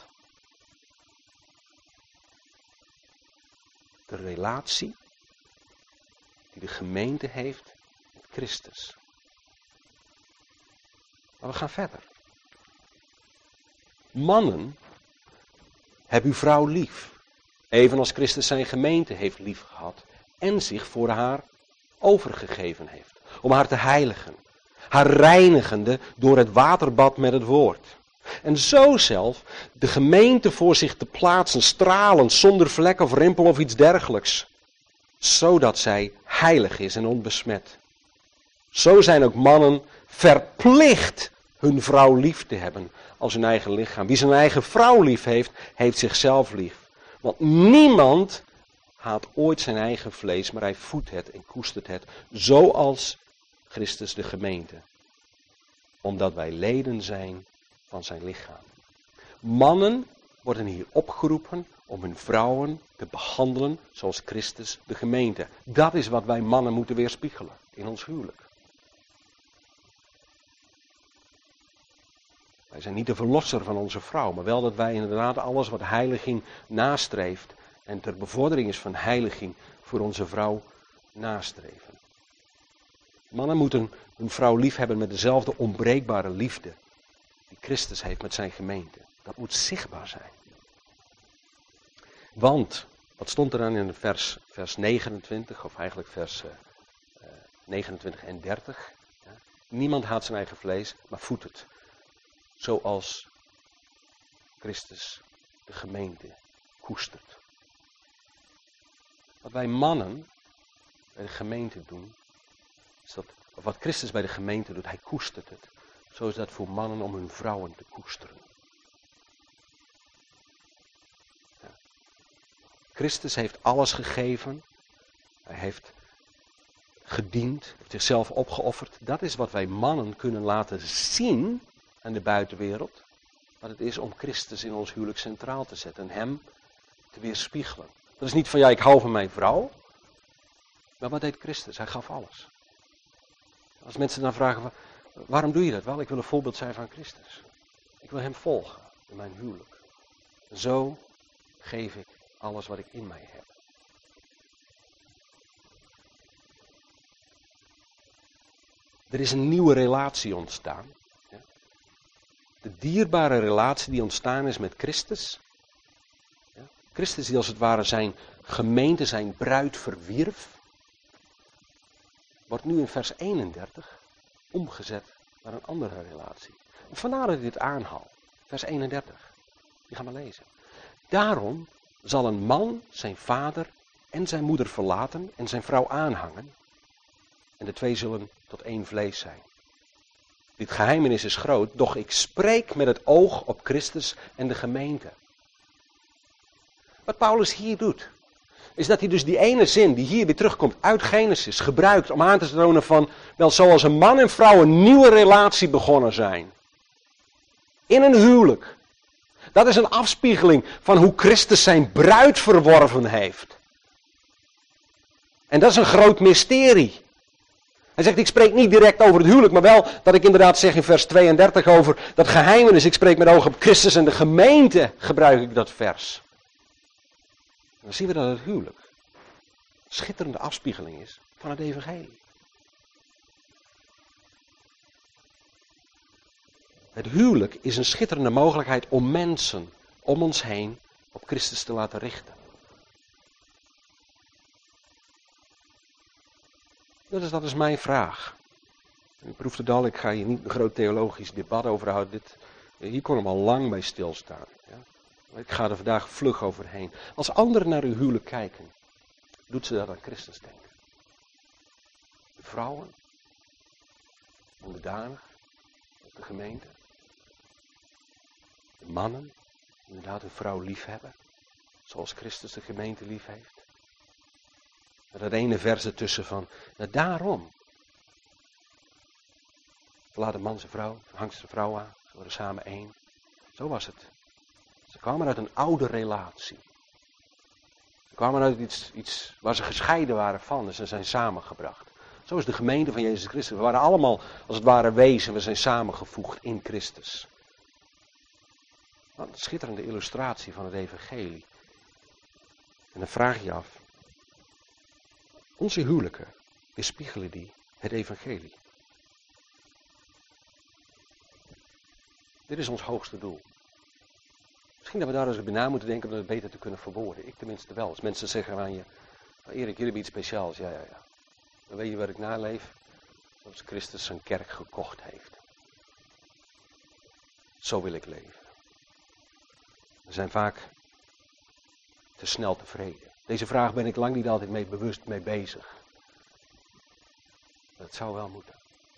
de relatie die de gemeente heeft met Christus. Maar we gaan verder. Mannen, heb uw vrouw lief. Evenals Christus zijn gemeente heeft lief gehad en zich voor haar overgegeven heeft. Om haar te heiligen. Haar reinigende door het waterbad met het woord. En zo zelf de gemeente voor zich te plaatsen, stralend, zonder vlek of rimpel of iets dergelijks. Zodat zij heilig is en onbesmet. Zo zijn ook mannen verplicht hun vrouw lief te hebben als hun eigen lichaam. Wie zijn eigen vrouw lief heeft, heeft zichzelf lief. Want niemand haat ooit zijn eigen vlees, maar hij voedt het en koestert het, zoals Christus de gemeente. Omdat wij leden zijn van zijn lichaam. Mannen worden hier opgeroepen om hun vrouwen te behandelen zoals Christus de gemeente. Dat is wat wij mannen moeten weerspiegelen in ons huwelijk. Wij zijn niet de verlosser van onze vrouw, maar wel dat wij inderdaad alles wat heiliging nastreeft en ter bevordering is van heiliging voor onze vrouw nastreven. Mannen moeten hun vrouw lief hebben met dezelfde onbreekbare liefde die Christus heeft met zijn gemeente. Dat moet zichtbaar zijn. Want, wat stond er dan in vers 29, of eigenlijk vers 29 en 30? Ja, niemand haat zijn eigen vlees, maar voedt het. Zoals Christus de gemeente koestert. Wat wij mannen bij de gemeente doen, is dat, of wat Christus bij de gemeente doet, hij koestert het. Zo is dat voor mannen om hun vrouwen te koesteren. Ja. Christus heeft alles gegeven. Hij heeft gediend, heeft zichzelf opgeofferd. Dat is wat wij mannen kunnen laten zien aan de buitenwereld. Wat het is om Christus in ons huwelijk centraal te zetten. En hem te weerspiegelen. Dat is niet van, ja, ik hou van mijn vrouw. Maar wat deed Christus? Hij gaf alles. Als mensen dan vragen, waarom doe je dat? Wel, ik wil een voorbeeld zijn van Christus. Ik wil hem volgen in mijn huwelijk. Zo geef ik alles wat ik in mij heb. Er is een nieuwe relatie ontstaan. De dierbare relatie die ontstaan is met Christus. Christus die als het ware zijn gemeente, zijn bruid verwierf. Wordt nu in vers 31 omgezet naar een andere relatie. En vandaar dat ik dit aanhaal. Vers 31. Die gaan we lezen. Daarom zal een man zijn vader en zijn moeder verlaten en zijn vrouw aanhangen. En de twee zullen tot één vlees zijn. Dit geheimenis is groot, doch ik spreek met het oog op Christus en de gemeente. Wat Paulus hier doet, is dat hij dus die ene zin die hier weer terugkomt uit Genesis gebruikt om aan te tonen van, wel zoals een man en vrouw een nieuwe relatie begonnen zijn. In een huwelijk. Dat is een afspiegeling van hoe Christus zijn bruid verworven heeft. En dat is een groot mysterie. Hij zegt, ik spreek niet direct over het huwelijk, maar wel dat ik inderdaad zeg in vers 32 over dat geheimenis. Ik spreek met oog op Christus en de gemeente, gebruik ik dat vers. En dan zien we dat het huwelijk een schitterende afspiegeling is van het evangelie. Het huwelijk is een schitterende mogelijkheid om mensen om ons heen op Christus te laten richten. Dat is mijn vraag. Ik proef het al, ik ga hier niet een groot theologisch debat over houden. Hier kon hem al lang bij stilstaan. Ja? Ik ga er vandaag vlug overheen. Als anderen naar uw huwelijk kijken, doet ze dat aan Christus denken. De vrouwen, onderdanig, de gemeente. De mannen, inderdaad een vrouw lief hebben, zoals Christus de gemeente lief heeft. En dat ene vers ertussen van, nou daarom. Verlaat een man zijn vrouw, hangt zijn vrouw aan, ze worden samen één. Zo was het. Ze kwamen uit een oude relatie. Ze kwamen uit iets waar ze gescheiden waren van en ze zijn samengebracht. Zo is de gemeente van Jezus Christus. We waren allemaal als het ware wezen, we zijn samengevoegd in Christus. Wat een schitterende illustratie van het evangelie. En dan vraag je af. Onze huwelijken weerspiegelen die het evangelie. Dit is ons hoogste doel. Misschien dat we daar eens bij na moeten denken om het beter te kunnen verwoorden. Ik tenminste wel. Als mensen zeggen aan je, Erik, jullie hebben iets speciaals. Ja. Dan weet je waar ik naleef. Zoals Christus zijn kerk gekocht heeft. Zo wil ik leven. We zijn vaak te snel tevreden. Deze vraag ben ik lang niet altijd bewust mee bezig. Dat zou wel moeten.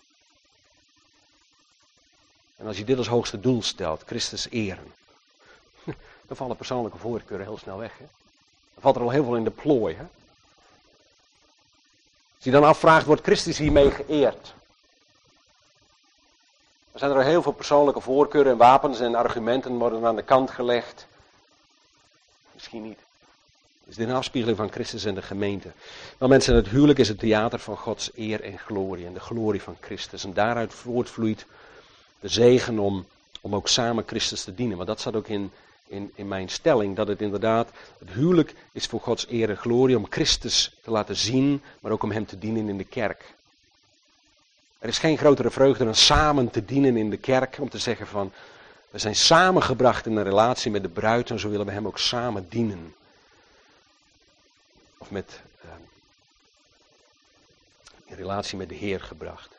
En als je dit als hoogste doel stelt, Christus eren, dan vallen persoonlijke voorkeuren heel snel weg. Hè? Dan valt er al heel veel in de plooi. Hè? Als je dan afvraagt, wordt Christus hiermee geëerd? Dan zijn er heel veel persoonlijke voorkeuren en wapens en argumenten worden aan de kant gelegd. Misschien niet. Is dit een afspiegeling van Christus en de gemeente? Nou mensen, het huwelijk is het theater van Gods eer en glorie. En de glorie van Christus. En daaruit voortvloeit de zegen om ook samen Christus te dienen. Want dat staat ook in mijn stelling. Dat het inderdaad, het huwelijk is voor Gods eer en glorie. Om Christus te laten zien. Maar ook om hem te dienen in de kerk. Er is geen grotere vreugde dan samen te dienen in de kerk. Om te zeggen van, we zijn samengebracht in een relatie met de bruid. En zo willen we hem ook samen dienen. Of in relatie met de Heer gebracht.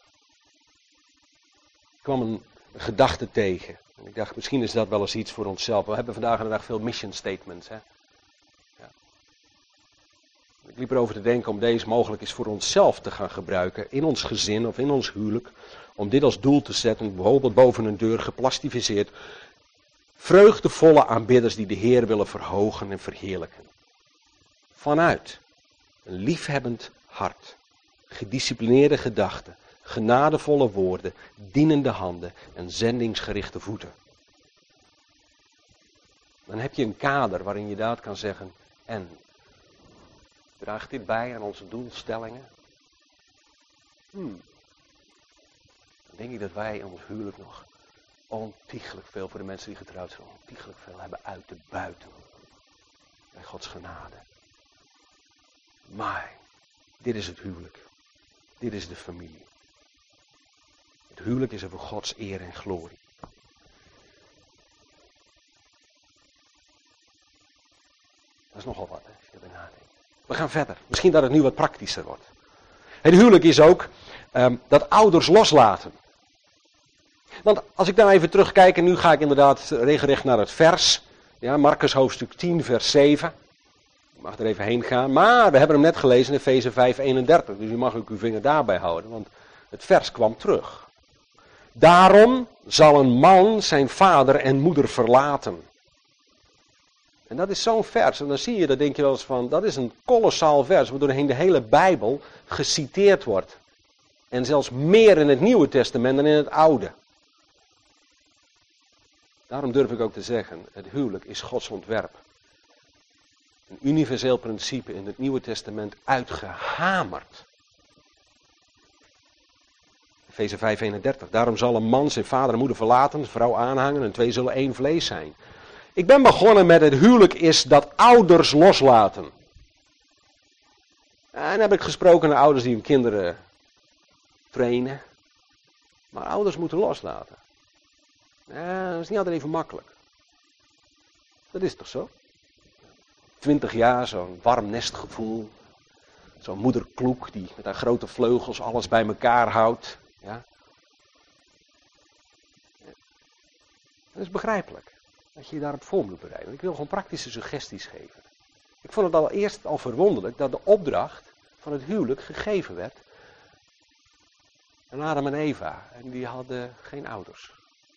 Ik kwam een gedachte tegen. En ik dacht, misschien is dat wel eens iets voor onszelf. We hebben vandaag de dag veel mission statements. Hè? Ja. Ik liep erover te denken om deze mogelijk eens voor onszelf te gaan gebruiken. In ons gezin of in ons huwelijk. Om dit als doel te zetten. Bijvoorbeeld boven een deur geplastificeerd. Vreugdevolle aanbidders die de Heer willen verhogen en verheerlijken. Vanuit een liefhebbend hart, gedisciplineerde gedachten, genadevolle woorden, dienende handen en zendingsgerichte voeten. Dan heb je een kader waarin je inderdaad kan zeggen, en draagt dit bij aan onze doelstellingen? Dan denk ik dat wij in ons huwelijk nog ontiegelijk veel, voor de mensen die getrouwd zijn, ontiegelijk veel hebben uit te buiten. Bij Gods genade. Maar, dit is het huwelijk. Dit is de familie. Het huwelijk is er voor Gods eer en glorie. Dat is nogal wat, als je erbij nadenkt. We gaan verder. Misschien dat het nu wat praktischer wordt. Het huwelijk is ook dat ouders loslaten. Want als ik dan even terugkijk, en nu ga ik inderdaad regelrecht naar het vers. Ja, Marcus hoofdstuk 10, vers 7. Je mag er even heen gaan. Maar we hebben hem net gelezen in Efeze 5, 31. Dus u mag ook uw vinger daarbij houden, want het vers kwam terug. Daarom zal een man zijn vader en moeder verlaten. En dat is zo'n vers. En dan zie je, dat denk je wel eens van, dat is een kolossaal vers, waardoor de hele Bijbel geciteerd wordt. En zelfs meer in het Nieuwe Testament dan in het Oude. Daarom durf ik ook te zeggen, het huwelijk is Gods ontwerp. Een universeel principe in het Nieuwe Testament uitgehamerd. Efeze 5:31. Daarom zal een man zijn vader en moeder verlaten, zijn vrouw aanhangen en twee zullen één vlees zijn. Ik ben begonnen met het huwelijk is dat ouders loslaten. En dan heb ik gesproken naar ouders die hun kinderen trainen. Maar ouders moeten loslaten. Dat is niet altijd even makkelijk. Dat is toch zo? 20 jaar, zo'n warm nestgevoel. Zo'n moederkloek die met haar grote vleugels alles bij elkaar houdt. Ja? Dat is begrijpelijk. Dat je je daarop voor moet bereiden. Ik wil gewoon praktische suggesties geven. Ik vond het eerst al verwonderlijk dat de opdracht van het huwelijk gegeven werd aan Adam en Eva. En die hadden geen ouders.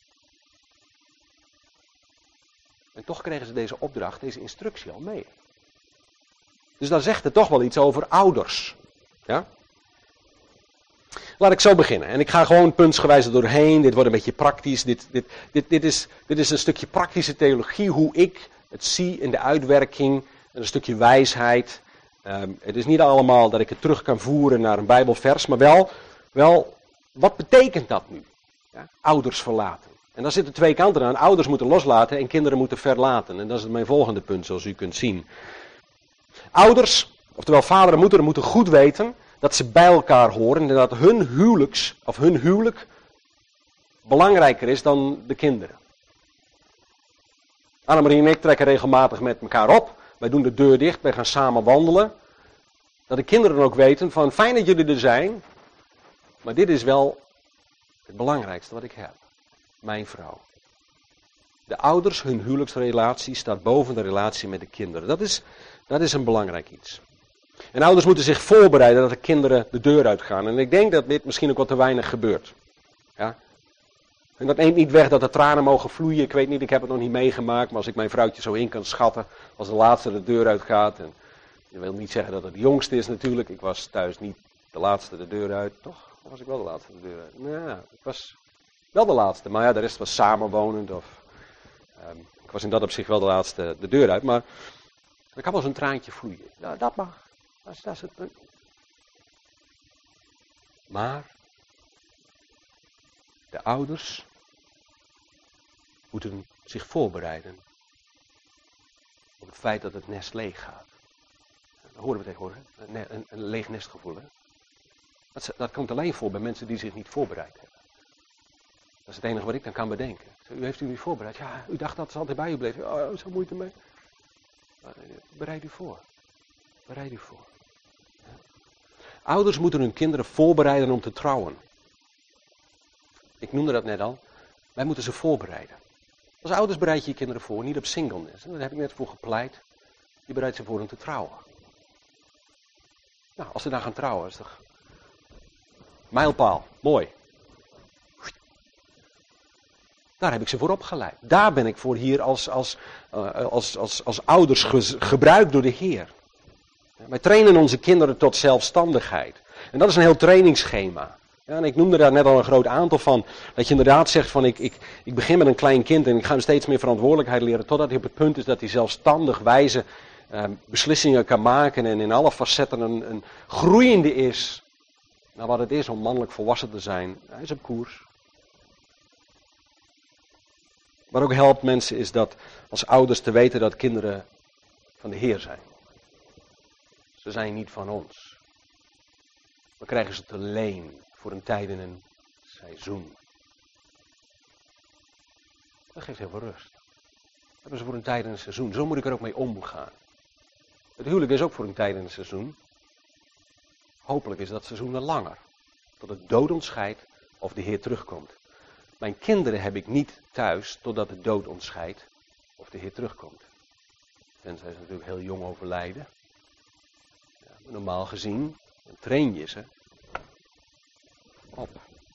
En toch kregen ze deze opdracht, deze instructie al mee. Dus dan zegt het toch wel iets over ouders. Ja? Laat ik zo beginnen. En ik ga gewoon puntsgewijs er doorheen. Dit wordt een beetje praktisch. Dit is een stukje praktische theologie. Hoe ik het zie in de uitwerking. Een stukje wijsheid. Het is niet allemaal dat ik het terug kan voeren naar een Bijbelvers. Maar wel wat betekent dat nu? Ja? Ouders verlaten. En daar zitten twee kanten aan. Ouders moeten loslaten en kinderen moeten verlaten. En dat is mijn volgende punt, zoals u kunt zien. Ouders, oftewel vader en moeder, moeten goed weten dat ze bij elkaar horen. En dat hun huwelijk belangrijker is dan de kinderen. Annemarie en ik trekken regelmatig met elkaar op. Wij doen de deur dicht, wij gaan samen wandelen. Dat de kinderen ook weten van, fijn dat jullie er zijn. Maar dit is wel het belangrijkste wat ik heb. Mijn vrouw. De ouders, hun huwelijksrelatie staat boven de relatie met de kinderen. Dat is een belangrijk iets. En ouders moeten zich voorbereiden dat de kinderen de deur uitgaan. En ik denk dat dit misschien ook wat te weinig gebeurt. Ja? En dat neemt niet weg dat de tranen mogen vloeien. Ik weet niet, ik heb het nog niet meegemaakt. Maar als ik mijn vrouwtje zo in kan schatten, als de laatste de deur uitgaat. En je wil niet zeggen dat het de jongste is natuurlijk. Ik was thuis niet de laatste de deur uit. Toch? Of was ik wel de laatste de deur uit? Nou ja, ik was wel de laatste. Maar ja, de rest was samenwonend. Ik was in dat opzicht wel de laatste de deur uit. Maar ik had wel zo'n traantje vloeien. Nou, dat mag. Dat is het punt. Maar de ouders moeten zich voorbereiden op het feit dat het nest leeg gaat. Dat horen we tegenwoordig. Een leeg nestgevoel. Hè? Dat komt alleen voor bij mensen die zich niet voorbereid hebben. Dat is het enige wat ik dan kan bedenken. U heeft u niet voorbereid? Ja, u dacht dat ze altijd bij u bleef. Oh, zo moeite mee. Bereid u voor. Bereid u voor. Ja. Ouders moeten hun kinderen voorbereiden om te trouwen. Ik noemde dat net al. Wij moeten ze voorbereiden. Als ouders bereid je je kinderen voor, niet op singleness. Daar heb ik net voor gepleit. Je bereidt ze voor om te trouwen. Nou, als ze dan gaan trouwen, is toch mijlpaal. Mooi. Daar heb ik ze voor opgeleid. Daar ben ik voor hier als ouders gebruikt door de Heer. Wij trainen onze kinderen tot zelfstandigheid. En dat is een heel trainingsschema. Ja, en ik noemde daar net al een groot aantal van. Dat je inderdaad zegt van ik begin met een klein kind en ik ga hem steeds meer verantwoordelijkheid leren. Totdat hij op het punt is dat hij zelfstandig wijze beslissingen kan maken. En in alle facetten een groeiende is. Naar wat het is om mannelijk volwassen te zijn. Hij is op koers. Wat ook helpt mensen is dat als ouders te weten dat kinderen van de Heer zijn. Ze zijn niet van ons. We krijgen ze te leen voor een tijd in een seizoen. Dat geeft heel veel rust. Dat hebben ze voor een tijd in een seizoen. Zo moet ik er ook mee omgaan. Het huwelijk is ook voor een tijd in een seizoen. Hopelijk is dat seizoen wel langer. Tot het dood ons scheidt of de Heer terugkomt. Mijn kinderen heb ik niet thuis totdat de dood ons scheidt of de Heer terugkomt. Tenzij ze natuurlijk heel jong overlijden. Ja, normaal gezien, dan train je ze op.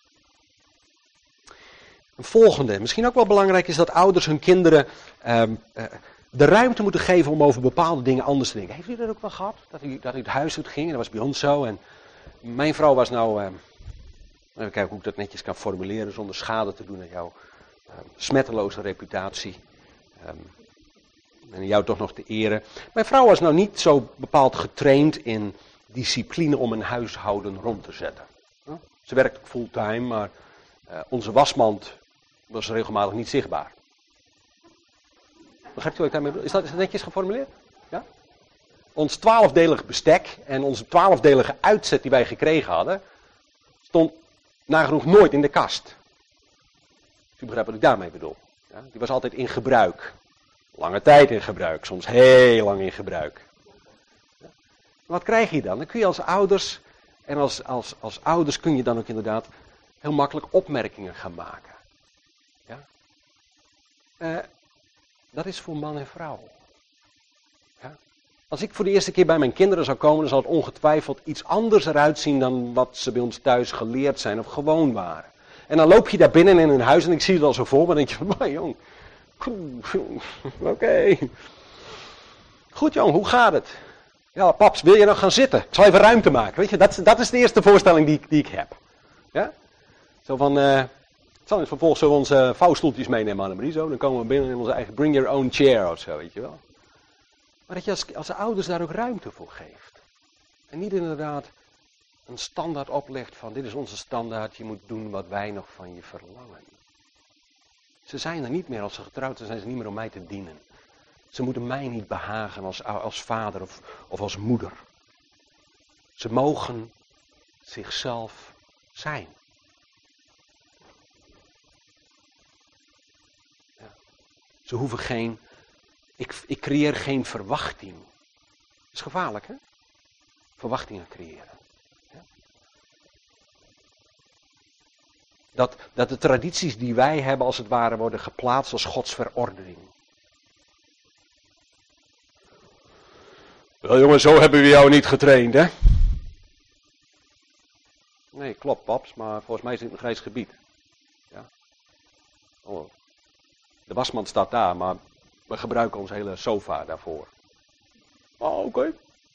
Een volgende, misschien ook wel belangrijk, is dat ouders hun kinderen de ruimte moeten geven om over bepaalde dingen anders te denken. Heeft u dat ook wel gehad? Dat u het huis uit ging en dat was bij ons zo. En mijn vrouw was nou, even kijken hoe ik dat netjes kan formuleren zonder schade te doen aan jouw smetteloze reputatie. En jou toch nog te eren. Mijn vrouw was nou niet zo bepaald getraind in discipline om een huishouden rond te zetten. Ze werkte fulltime, maar onze wasmand was regelmatig niet zichtbaar. Begrijpt u wat ik daarmee bedoel? Is dat netjes geformuleerd? Ja? Ons 12-delig bestek en onze 12-delige uitzet die wij gekregen hadden, stond nagenoeg nooit in de kast. U begrijpt wat ik daarmee bedoel. Ja? Die was altijd in gebruik. Lange tijd in gebruik, soms heel lang in gebruik. Ja? Wat krijg je dan? Dan kun je als ouders, en als ouders kun je dan ook inderdaad heel makkelijk opmerkingen gaan maken. Ja? Dat is voor man en vrouw. Ja? Als ik voor de eerste keer bij mijn kinderen zou komen, dan zal het ongetwijfeld iets anders eruit zien dan wat ze bij ons thuis geleerd zijn of gewoon waren. En dan loop je daar binnen in hun huis en ik zie het al zo voor, maar dan denk je van, maar jong, oké. Goed jong, hoe gaat het? Ja, paps, wil je nog gaan zitten? Ik zal even ruimte maken. Weet je, dat is de eerste voorstelling die ik heb. Ja? Zo van, vervolgens zullen we onze vouwstoeltjes meenemen, Annemarie, zo. Dan komen we binnen in onze eigen bring your own chair of zo, weet je wel. Maar dat je als ouders daar ook ruimte voor geeft. En niet inderdaad een standaard oplegt van, dit is onze standaard, je moet doen wat wij nog van je verlangen. Ze zijn er niet meer, als ze getrouwd zijn, zijn ze niet meer om mij te dienen. Ze moeten mij niet behagen als vader of als moeder. Ze mogen zichzelf zijn. Ja. Ze hoeven geen, ik creëer geen verwachting. Dat is gevaarlijk, hè? Verwachtingen creëren. Ja. Dat de tradities die wij hebben als het ware worden geplaatst als Gods verordening. Wel jongen, zo hebben we jou niet getraind, hè? Nee, klopt paps, maar volgens mij is het een grijs gebied. Ja. Oh. De wasmand staat daar, maar we gebruiken ons hele sofa daarvoor. Oh, oké.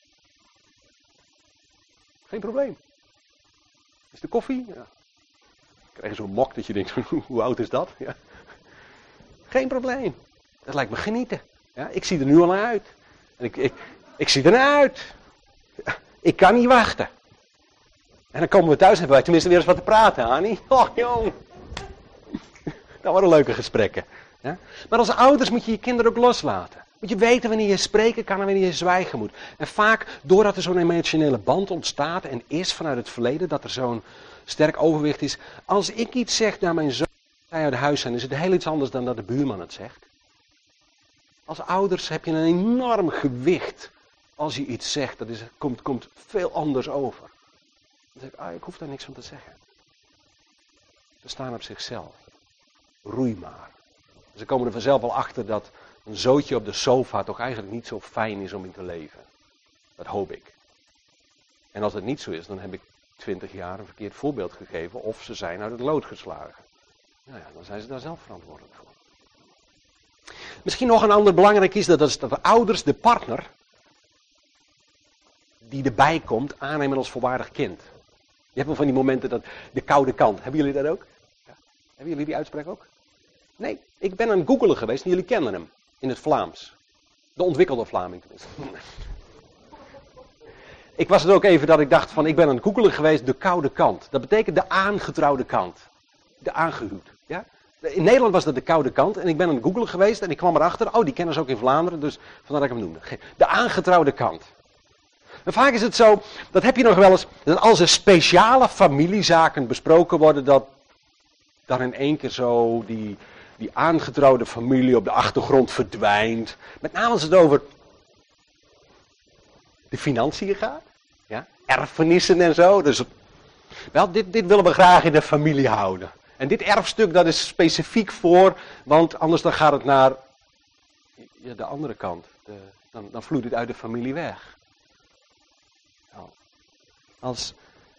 Geen probleem. Is de koffie? Ja. Dan krijg je zo'n mok dat je denkt, hoe oud is dat? Ja. Geen probleem. Dat lijkt me genieten. Ja, ik zie er nu al naar uit. En ik zie er naar uit. Ik kan niet wachten. En dan komen we thuis en hebben wij tenminste weer eens wat te praten, Annie. Oh, jong. Dat worden leuke gesprekken. Ja? Maar als ouders moet je je kinderen ook loslaten. Moet je weten wanneer je spreken kan en wanneer je zwijgen moet. En vaak, doordat er zo'n emotionele band ontstaat en is vanuit het verleden, dat er zo'n sterk overwicht is. Als ik iets zeg naar mijn zoon, hij uit huis zijn, is het heel iets anders dan dat de buurman het zegt. Als ouders heb je een enorm gewicht. Als je iets zegt, komt veel anders over. Dan zeg ik, ik hoef daar niks van te zeggen. Ze staan op zichzelf. Roei maar. Ze komen er vanzelf wel achter dat een zootje op de sofa toch eigenlijk niet zo fijn is om in te leven. Dat hoop ik. En als het niet zo is, dan heb ik 20 jaar een verkeerd voorbeeld gegeven of ze zijn uit het lood geslagen. Nou ja, dan zijn ze daar zelf verantwoordelijk voor. Misschien nog een ander belangrijk is dat de ouders, de partner, die erbij komt, aannemen als volwaardig kind. Je hebt wel van die momenten dat de koude kant. Hebben jullie dat ook? Ja. Hebben jullie die uitspraak ook? Nee, ik ben aan het googelen geweest en jullie kennen hem. In het Vlaams. De ontwikkelde Vlaming tenminste. Ik was er ook even dat ik dacht van ik ben aan het googelen geweest de koude kant. Dat betekent de aangetrouwde kant. De aangehuwd. Ja? In Nederland was dat de koude kant en ik ben aan het googelen geweest en ik kwam erachter, oh die kennen ze ook in Vlaanderen, dus vandaar dat ik hem noemde. De aangetrouwde kant. En vaak is het zo, dat heb je nog wel eens, dat als er speciale familiezaken besproken worden, dat dan in één keer zo die aangetrouwde familie op de achtergrond verdwijnt. Met name als het over de financiën gaat. Ja? Erfenissen en zo. Dus, wel, dit willen we graag in de familie houden. En dit erfstuk dat is specifiek voor, want anders dan gaat het naar de andere kant. Dan vloeit het uit de familie weg. Nou, als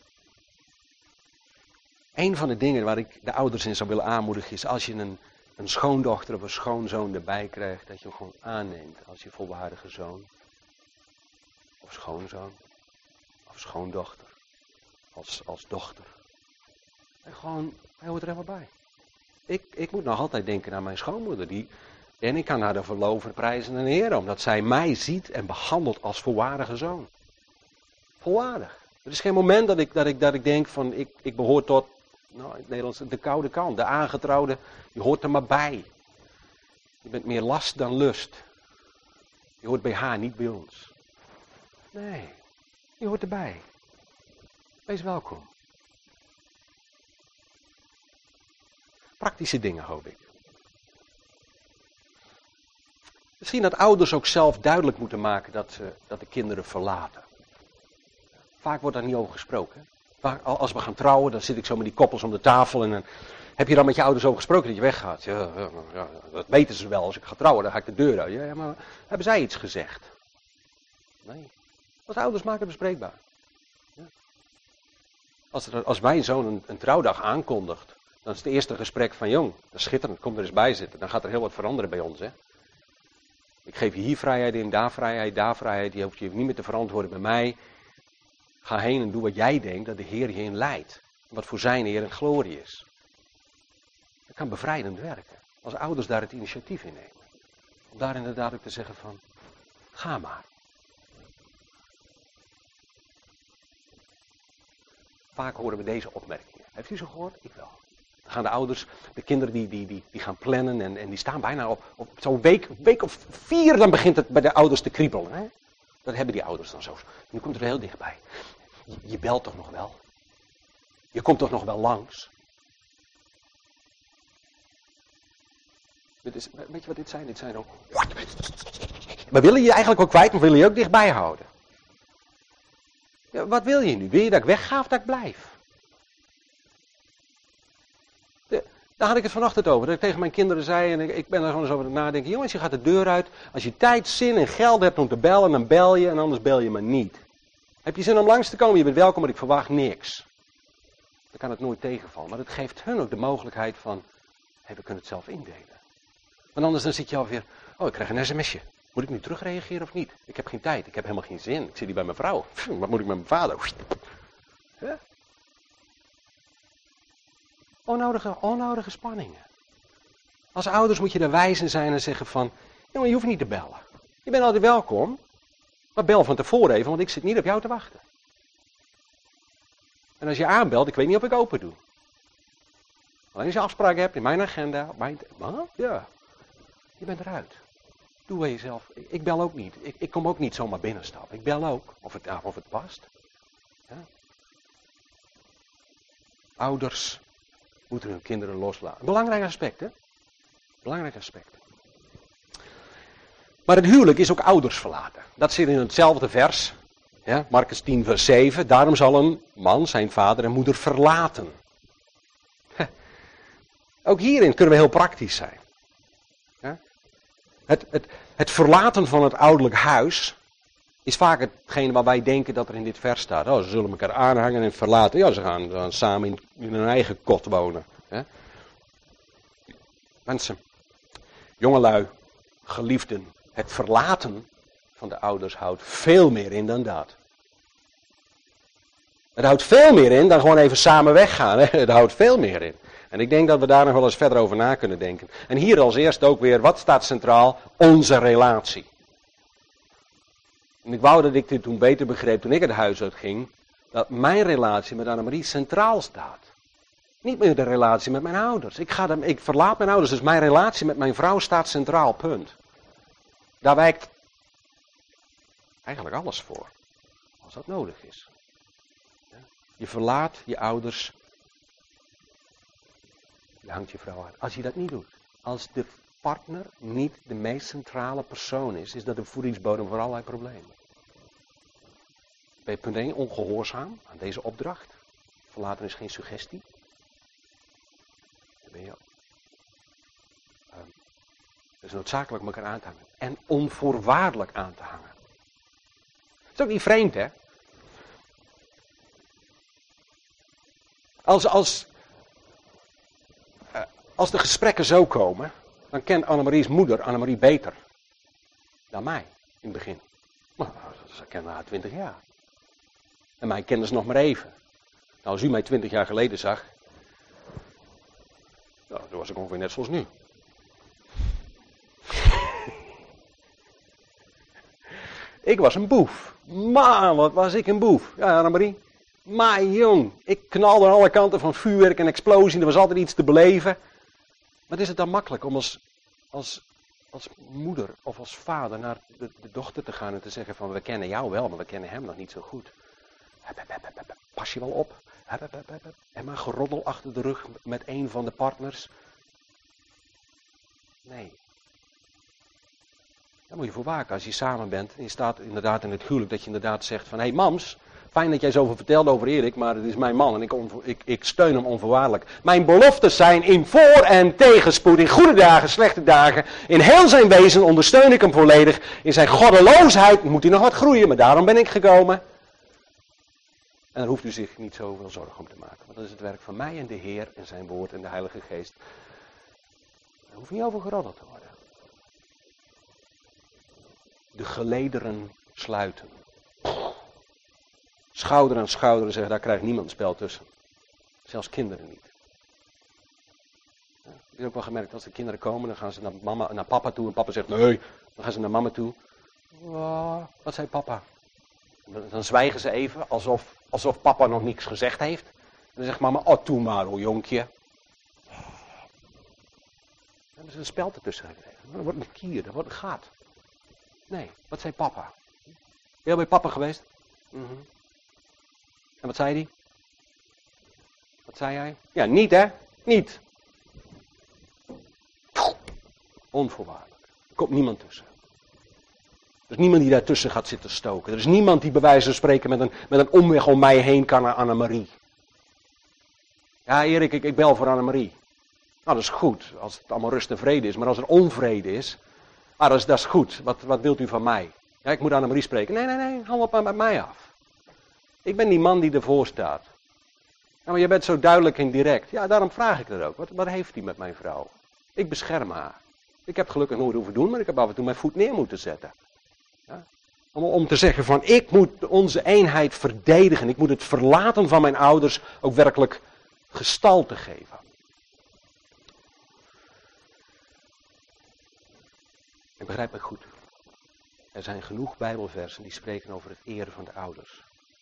een van de dingen waar ik de ouders in zou willen aanmoedigen is als je een schoondochter of een schoonzoon erbij krijgt, dat je hem gewoon aanneemt als je volwaardige zoon. Of schoonzoon. Of schoondochter. Als dochter. En gewoon, hij hoort er helemaal bij. Ik moet nog altijd denken aan mijn schoonmoeder. En ik kan haar de verloven prijzen en eren. Omdat zij mij ziet en behandelt als volwaardige zoon. Volwaardig. Er is geen moment dat ik denk van ik behoor tot, nou in het Nederlands, de koude kant. De aangetrouwde, je hoort er maar bij. Je bent meer last dan lust. Je hoort bij haar, niet bij ons. Nee, je hoort erbij. Wees welkom. Praktische dingen hoop ik. Misschien dat ouders ook zelf duidelijk moeten maken dat de kinderen verlaten. Vaak wordt daar niet over gesproken. Vaak, als we gaan trouwen, dan zit ik zo met die koppels om de tafel en dan heb je dan met je ouders over gesproken dat je weggaat. Ja, dat weten ze wel. Als ik ga trouwen, dan ga ik de deur uit. Ja, maar hebben zij iets gezegd? Nee. Als ouders maken het bespreekbaar. Ja. Als mijn zoon een trouwdag aankondigt, dan is het eerste gesprek van jong, dat is schitterend, kom er eens bij zitten. Dan gaat er heel wat veranderen bij ons. Hè? Ik geef je hier vrijheid in, daar vrijheid. Je hoeft je niet meer te verantwoorden bij mij. Ga heen en doe wat jij denkt dat de Heer je in leidt. Wat voor zijn Heer en glorie is. Dat kan bevrijdend werken. Als ouders daar het initiatief in nemen. Om daar inderdaad ook te zeggen van, ga maar. Vaak horen we deze opmerkingen. Heeft u ze gehoord? Ik wel. Dan gaan de ouders, de kinderen die gaan plannen en die staan bijna op zo'n week of 4, dan begint het bij de ouders te kriebelen. Hè? Dat hebben die ouders dan zo. Nu komt het er heel dichtbij. Je belt toch nog wel? Je komt toch nog wel langs? Weet je wat dit zijn? Dit zijn ook... Maar willen je eigenlijk ook kwijt, maar willen je ook dichtbij houden? Ja, wat wil je nu? Wil je dat ik wegga of dat ik blijf? Daar had ik het vanochtend over. Dat ik tegen mijn kinderen zei, en ik ben er gewoon eens over aan het nadenken. Jongens, je gaat de deur uit. Als je tijd, zin en geld hebt om te bellen, dan bel je en anders bel je maar niet. Heb je zin om langs te komen? Je bent welkom, maar ik verwacht niks. Dan kan het nooit tegenvallen. Maar het geeft hun ook de mogelijkheid van, we kunnen het zelf indelen. Want anders dan zit je alweer, ik krijg een sms'je. Moet ik nu terugreageren of niet? Ik heb geen tijd, ik heb helemaal geen zin. Ik zit hier bij mijn vrouw. Wat moet ik met mijn vader? Ja? Onnodige spanningen. Als ouders moet je er wijs in zijn en zeggen van, jongen, je hoeft niet te bellen. Je bent altijd welkom. Maar bel van tevoren even, want ik zit niet op jou te wachten. En als je aanbelt, ik weet niet of ik open doe. Alleen als je afspraken hebt in mijn agenda, wat? Ja. Je bent eruit. Doe bij jezelf. Ik bel ook niet. Ik kom ook niet zomaar binnenstappen. Ik bel ook. Of het past. Ja. Ouders moeten hun kinderen loslaten. Belangrijk aspect, hè? Belangrijk aspect. Maar het huwelijk is ook ouders verlaten. Dat zit in hetzelfde vers. Ja, Markus 10 vers 7. Daarom zal een man zijn vader en moeder verlaten. Ook hierin kunnen we heel praktisch zijn. Ja? Het verlaten van het ouderlijk huis is vaak hetgene waar wij denken dat er in dit vers staat. Ze zullen elkaar aanhangen en verlaten. Ja, ze gaan samen in hun eigen kot wonen. Ja? Mensen, jongelui, geliefden, het verlaten van de ouders houdt veel meer in dan dat. Het houdt veel meer in dan gewoon even samen weggaan. Hè? Het houdt veel meer in. En ik denk dat we daar nog wel eens verder over na kunnen denken. En hier als eerst ook weer, wat staat centraal? Onze relatie. En ik wou dat ik dit toen beter begreep toen ik het huis uitging. Dat mijn relatie met Annemarie centraal staat. Niet meer de relatie met mijn ouders. Ik verlaat mijn ouders, dus mijn relatie met mijn vrouw staat centraal, punt. Daar wijkt eigenlijk alles voor. Als dat nodig is. Je verlaat je ouders. Je hangt je vrouw uit. Als je dat niet doet. Als de partner niet de meest centrale persoon is dat een voedingsbodem voor allerlei problemen. Ben je punt 1 ongehoorzaam aan deze opdracht? Verlaten is geen suggestie. Dan ben je. Het is noodzakelijk elkaar aan te hangen. En onvoorwaardelijk aan te hangen. Dat is ook niet vreemd, hè? Als de gesprekken zo komen, dan kent Annemarie's moeder Annemarie beter dan mij in het begin. Maar ze kennen haar 20 jaar. En mij kenden ze nog maar even. Nou, als u mij 20 jaar geleden zag, nou, dan was ik ongeveer net zoals nu. Ik was een boef. Maar wat was ik een boef. Ja, Annemarie. Maar jong, ik knalde aan alle kanten van vuurwerk en explosie. Er was altijd iets te beleven. Maar is het dan makkelijk om als moeder of als vader naar de dochter te gaan en te zeggen van we kennen jou wel, maar we kennen hem nog niet zo goed. Pas je wel op. En maar geroddel achter de rug met een van de partners. Nee. Daar moet je voor waken als je samen bent. En je staat inderdaad in het huwelijk dat je inderdaad zegt van hé mams, fijn dat jij zoveel vertelde over Erik, maar het is mijn man en ik steun hem onvoorwaardelijk. Mijn beloftes zijn in voor- en tegenspoed, in goede dagen, slechte dagen. In heel zijn wezen ondersteun ik hem volledig. In zijn goddeloosheid moet hij nog wat groeien, maar daarom ben ik gekomen. En daar hoeft u zich niet zoveel zorgen om te maken. Want dat is het werk van mij en de Heer en zijn woord en de Heilige Geest. Daar hoeft niet over geroddeld te worden. De gelederen sluiten. Schouder aan schouder en zeggen, daar krijgt niemand een spel tussen. Zelfs kinderen niet. Ja, ik heb ook wel gemerkt, als de kinderen komen, dan gaan ze naar papa toe. En papa zegt, nee. Dan gaan ze naar mama toe. Oh, wat zei papa? Dan zwijgen ze even, alsof papa nog niks gezegd heeft. En dan zegt mama, oh, toe maar, hoor, jonkje. Dan hebben ze een spel ertussen gekregen. Dan wordt een kier, dan wordt een gat. Nee, wat zei papa? Ben je al bij papa geweest? Mm-hmm. En wat zei hij? Wat zei hij? Ja, niet hè? Niet. Onvoorwaardelijk. Er komt niemand tussen. Er is niemand die daartussen gaat zitten stoken. Er is niemand die bij wijze van spreken met een omweg om mij heen kan naar Annemarie. Ja Erik, ik bel voor Annemarie. Nou, dat is goed, als het allemaal rust en vrede is. Maar als er onvrede is, dat is goed. Wat wilt u van mij? Ja, ik moet Annemarie spreken. Nee, hou op met mij af. Ik ben die man die ervoor staat. Ja, maar je bent zo duidelijk en direct. Ja, daarom vraag ik dat ook. Wat heeft hij met mijn vrouw? Ik bescherm haar. Ik heb gelukkig nooit hoeven doen, maar ik heb af en toe mijn voet neer moeten zetten. Ja? Om te zeggen van, ik moet onze eenheid verdedigen. Ik moet het verlaten van mijn ouders ook werkelijk gestalte geven. En begrijp me goed. Er zijn genoeg Bijbelversen die spreken over het eren van de ouders.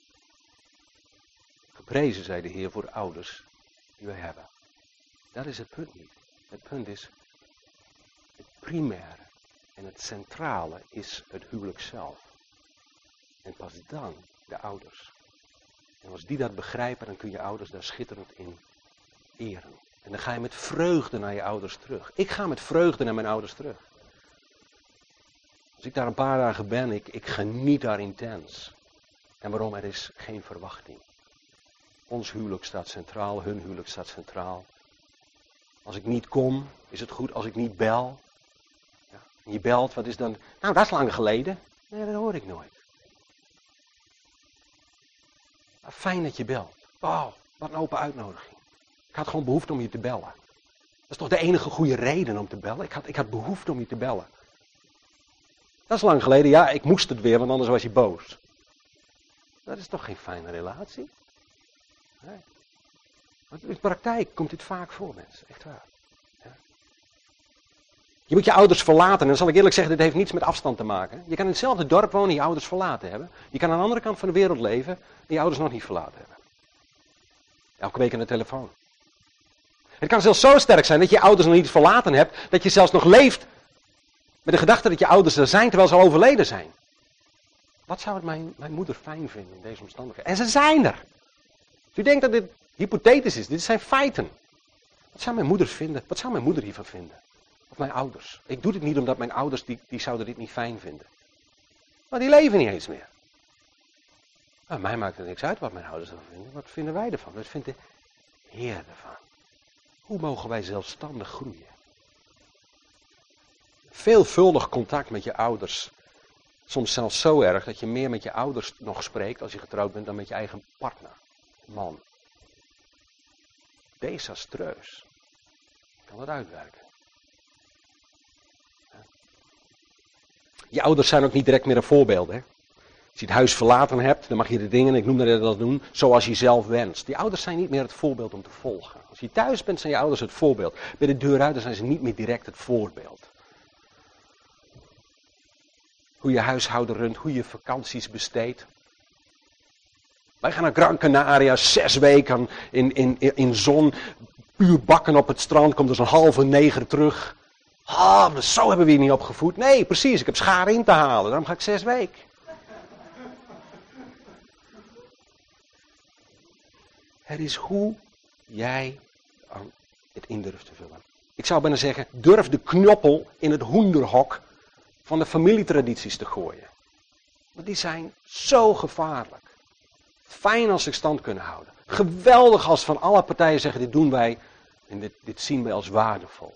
Geprezen zij de Heer voor de ouders die wij hebben. Dat is het punt niet. Het punt is, het primaire en het centrale is het huwelijk zelf. En pas dan de ouders. En als die dat begrijpen, dan kun je ouders daar schitterend in eren. En dan ga je met vreugde naar je ouders terug. Ik ga met vreugde naar mijn ouders terug. Als ik daar een paar dagen ben, ik geniet daar intens. En waarom? Er is geen verwachting. Ons huwelijk staat centraal, hun huwelijk staat centraal. Als ik niet kom, is het goed. Als ik niet bel. Ja, je belt, wat is dan? Nou, dat is lang geleden. Nee, dat hoor ik nooit. Maar fijn dat je belt. Wauw, wat een open uitnodiging. Ik had gewoon behoefte om je te bellen. Dat is toch de enige goede reden om te bellen? Ik had behoefte om je te bellen. Dat is lang geleden. Ja, ik moest het weer, want anders was je boos. Dat is toch geen fijne relatie? Nee. Want in de praktijk komt dit vaak voor, mensen. Echt waar. Ja. Je moet je ouders verlaten. En dan zal ik eerlijk zeggen, dit heeft niets met afstand te maken. Je kan in hetzelfde dorp wonen en je ouders verlaten hebben. Je kan aan de andere kant van de wereld leven en je ouders nog niet verlaten hebben. Elke week aan de telefoon. Het kan zelfs zo sterk zijn dat je ouders nog niet verlaten hebt, dat je zelfs nog leeft met de gedachte dat je ouders er zijn terwijl ze al overleden zijn. Wat zou het mijn moeder fijn vinden in deze omstandigheden? En ze zijn er. Als u denkt dat dit hypothetisch is, dit zijn feiten. Wat zou mijn moeder vinden? Wat zou mijn moeder hiervan vinden? Of mijn ouders? Ik doe dit niet omdat mijn ouders, die zouden dit niet fijn vinden. Maar die leven niet eens meer. Nou, mij maakt het niks uit wat mijn ouders ervan vinden. Wat vinden wij ervan? Wat vindt de Heer ervan? Hoe mogen wij zelfstandig groeien? Veelvuldig contact met je ouders. Soms zelfs zo erg dat je meer met je ouders nog spreekt als je getrouwd bent dan met je eigen partner. Man. Desastreus. Kan dat uitwerken? Je ouders zijn ook niet direct meer een voorbeeld. Hè? Als je het huis verlaten hebt, dan mag je de dingen, ik noem dat doen, zoals je zelf wenst. Die ouders zijn niet meer het voorbeeld om te volgen. Als je thuis bent, zijn je ouders het voorbeeld. Bij de deur uit, dan zijn ze niet meer direct het voorbeeld. Hoe je huishouden runt, hoe je vakanties besteedt. Wij gaan naar Gran Canaria, 6 weken in zon, puur bakken op het strand, komt er zo'n 8:30 terug. Ah, zo hebben we je niet opgevoed. Nee, precies, ik heb scharen in te halen, daarom ga ik 6 weken. Het is hoe jij het in durft te vullen. Ik zou bijna zeggen, durf de knoppel in het hoenderhok van de familietradities te gooien. Want die zijn zo gevaarlijk. Fijn als ze stand kunnen houden. Geweldig als van alle partijen zeggen, dit doen wij en dit zien wij als waardevol.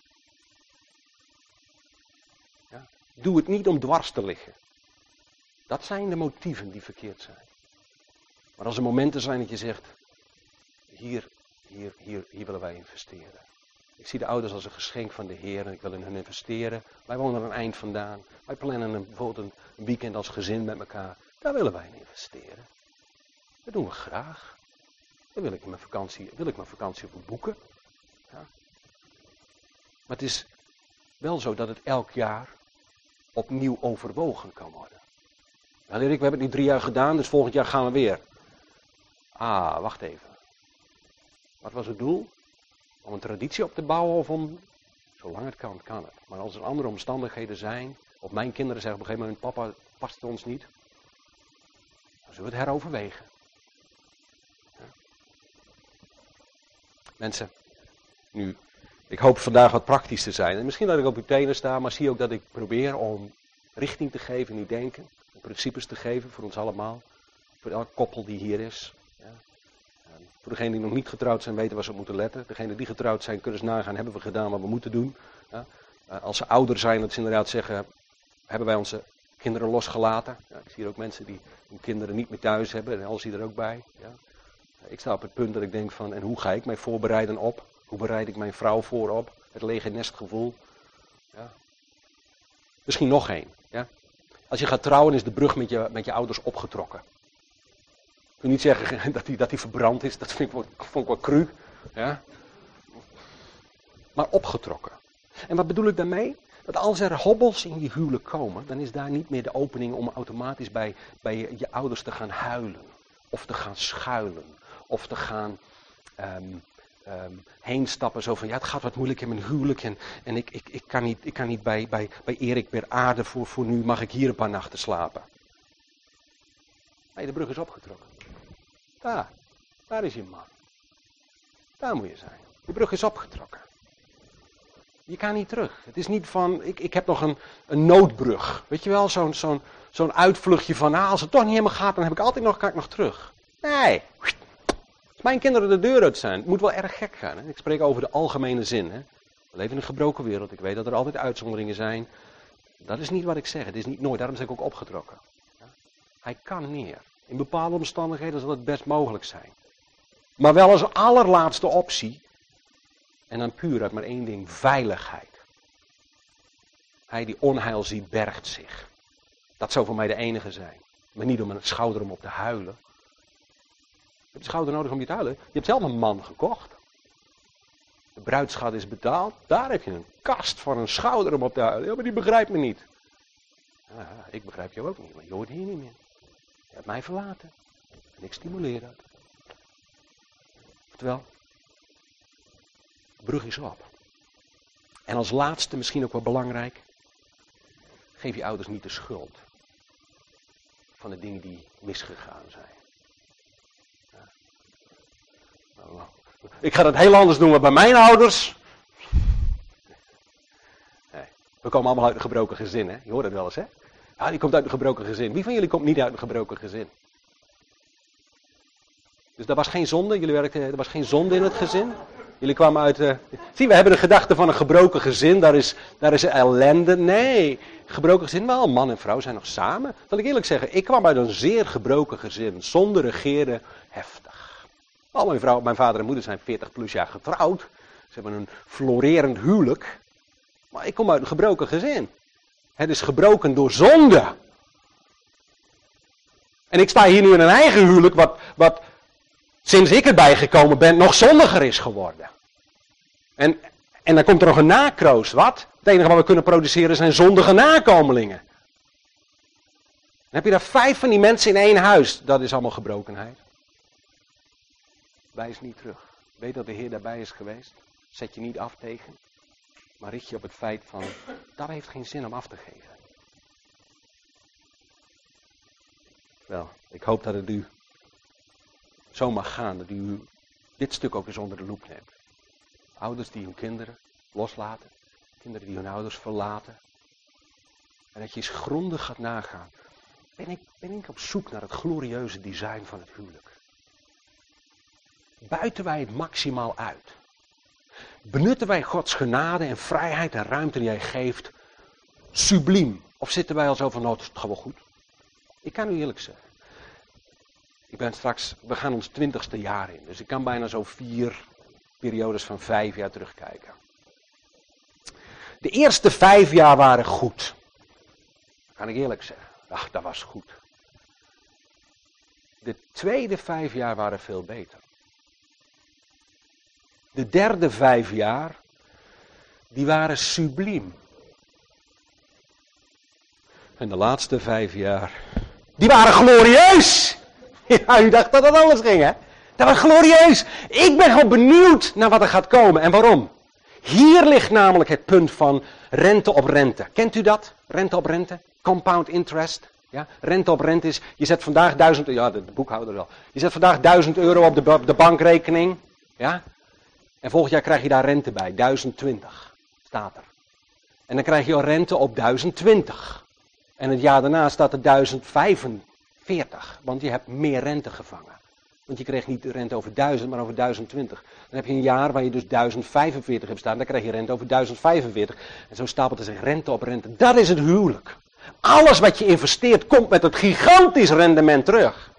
Ja? Doe het niet om dwars te liggen. Dat zijn de motieven die verkeerd zijn. Maar als er momenten zijn dat je zegt, hier willen wij investeren. Ik zie de ouders als een geschenk van de Heer en ik wil in hen investeren. Wij wonen er een eind vandaan. Wij plannen bijvoorbeeld een weekend als gezin met elkaar. Daar willen wij in investeren. Dat doen we graag. Daar wil ik mijn vakantie voor boeken. Ja. Maar het is wel zo dat het elk jaar opnieuw overwogen kan worden. Wel Erik, we hebben het nu 3 jaar gedaan, dus volgend jaar gaan we weer. Ah, wacht even. Wat was het doel? Om een traditie op te bouwen of om... Zolang het kan, kan het. Maar als er andere omstandigheden zijn, of mijn kinderen zeggen op een gegeven moment, papa, past het ons niet. Dan zullen we het heroverwegen. Ja. Mensen, nu, ik hoop vandaag wat praktisch te zijn. En misschien dat ik op uw tenen sta, maar zie ook dat ik probeer om richting te geven in uw denken. Principes te geven voor ons allemaal. Voor elk koppel die hier is. Ja. Voor degenen die nog niet getrouwd zijn, weten waar ze op moeten letten. Degenen die getrouwd zijn, kunnen eens nagaan, hebben we gedaan wat we moeten doen. Ja. Als ze ouder zijn, dat ze inderdaad zeggen, hebben wij onze kinderen losgelaten. Ja, ik zie hier ook mensen die hun kinderen niet meer thuis hebben en alles zie er ook bij. Ja. Ik sta op het punt dat ik denk van, en hoe ga ik mij voorbereiden op? Hoe bereid ik mijn vrouw voor op? Het lege nestgevoel. Ja. Misschien nog één. Ja. Als je gaat trouwen is de brug met je ouders opgetrokken. Ik wil niet zeggen dat die verbrand is, dat vond ik wel cru. Ja. Maar opgetrokken. En wat bedoel ik daarmee? Dat als er hobbels in je huwelijk komen, dan is daar niet meer de opening om automatisch bij je ouders te gaan huilen. Of te gaan schuilen. Of te gaan heen stappen zo van, ja het gaat wat moeilijk in mijn huwelijk en ik kan niet bij Erik per aarde voor nu, mag ik hier een paar nachten slapen. Nee, de brug is opgetrokken. Daar is je man. Daar moet je zijn. De brug is opgetrokken. Je kan niet terug. Het is niet van, ik heb nog een noodbrug. Weet je wel, zo'n uitvluchtje van, als het toch niet helemaal gaat, dan kan ik nog terug. Nee. Als mijn kinderen de deur uit zijn, het moet wel erg gek gaan. Hè? Ik spreek over de algemene zin. Hè? We leven in een gebroken wereld. Ik weet dat er altijd uitzonderingen zijn. Dat is niet wat ik zeg. Het is niet nooit. Daarom ben ik ook opgetrokken. Ja? Hij kan neer. In bepaalde omstandigheden zal het best mogelijk zijn. Maar wel als allerlaatste optie. En dan puur uit maar één ding. Veiligheid. Hij die onheil ziet, bergt zich. Dat zou voor mij de enige zijn. Maar niet om een schouder om op te huilen. Je hebt schouder nodig om je te huilen. Je hebt zelf een man gekocht. De bruidsschat is betaald. Daar heb je een kast voor een schouder om op te huilen. Ja, maar die begrijpt me niet. Ja, ik begrijp jou ook niet, maar je hoort hier niet meer. Je hebt mij verlaten. En ik stimuleer dat. Oftewel, de brug is op. En als laatste, misschien ook wel belangrijk, geef je ouders niet de schuld van de dingen die misgegaan zijn. Ja. Nou, ik ga dat heel anders doen dan bij mijn ouders. Nee, we komen allemaal uit een gebroken gezin, hè? Je hoort het wel eens, hè? Ja, die komt uit een gebroken gezin. Wie van jullie komt niet uit een gebroken gezin? Dus daar was geen zonde, er was geen zonde in het gezin. Jullie kwamen uit... Zie, we hebben de gedachte van een gebroken gezin, daar is ellende. Nee, gebroken gezin, wel, man en vrouw zijn nog samen. Zal ik eerlijk zeggen, ik kwam uit een zeer gebroken gezin. Zonde regeerde heftig. Al mijn vader en moeder zijn 40 plus jaar getrouwd. Ze hebben een florerend huwelijk. Maar ik kom uit een gebroken gezin. Het is gebroken door zonde. En ik sta hier nu in een eigen huwelijk wat sinds ik erbij gekomen ben nog zondiger is geworden. En dan komt er nog een nakroost. Wat? Het enige wat we kunnen produceren zijn zondige nakomelingen. Dan heb je daar 5 van die mensen in één huis. Dat is allemaal gebrokenheid. Wijs niet terug. Weet dat de Heer daarbij is geweest. Zet je niet af tegen. Maar richt je op het feit van, dat heeft geen zin om af te geven. Wel, ik hoop dat het u zo mag gaan, dat u dit stuk ook eens onder de loep neemt. Ouders die hun kinderen loslaten, kinderen die hun ouders verlaten. En dat je eens grondig gaat nagaan. Ben ik op zoek naar het glorieuze design van het huwelijk? Buiten wij het maximaal uit? Benutten wij Gods genade en vrijheid en ruimte die Hij geeft subliem? Of zitten wij al zo van, nou, het gaat wel goed? Ik kan u eerlijk zeggen. We gaan ons 20ste jaar in. Dus ik kan bijna zo 4 periodes van 5 jaar terugkijken. De eerste 5 jaar waren goed. Kan ik eerlijk zeggen. Ach, dat was goed. De tweede 5 jaar waren veel beter. De derde 5 jaar, die waren subliem. En de laatste 5 jaar, die waren glorieus! Ja, u dacht dat het anders ging, hè? Dat was glorieus. Ik ben gewoon benieuwd naar wat er gaat komen. En waarom? Hier ligt namelijk het punt van rente op rente. Kent u dat? Rente op rente? Compound interest. Ja? Rente op rente is, je zet vandaag 1000, ja, de boekhouder wel. Je zet vandaag €1000 op de bankrekening. Ja? En volgend jaar krijg je daar rente bij. 1020 staat er. En dan krijg je al rente op 1020. En het jaar daarna staat er 1045. Want je hebt meer rente gevangen. Want je kreeg niet de rente over 1000, maar over 1020. Dan heb je een jaar waar je dus 1045 hebt staan. Dan krijg je rente over 1045. En zo stapelt er zich rente op rente. Dat is het huwelijk. Alles wat je investeert komt met het gigantisch rendement terug.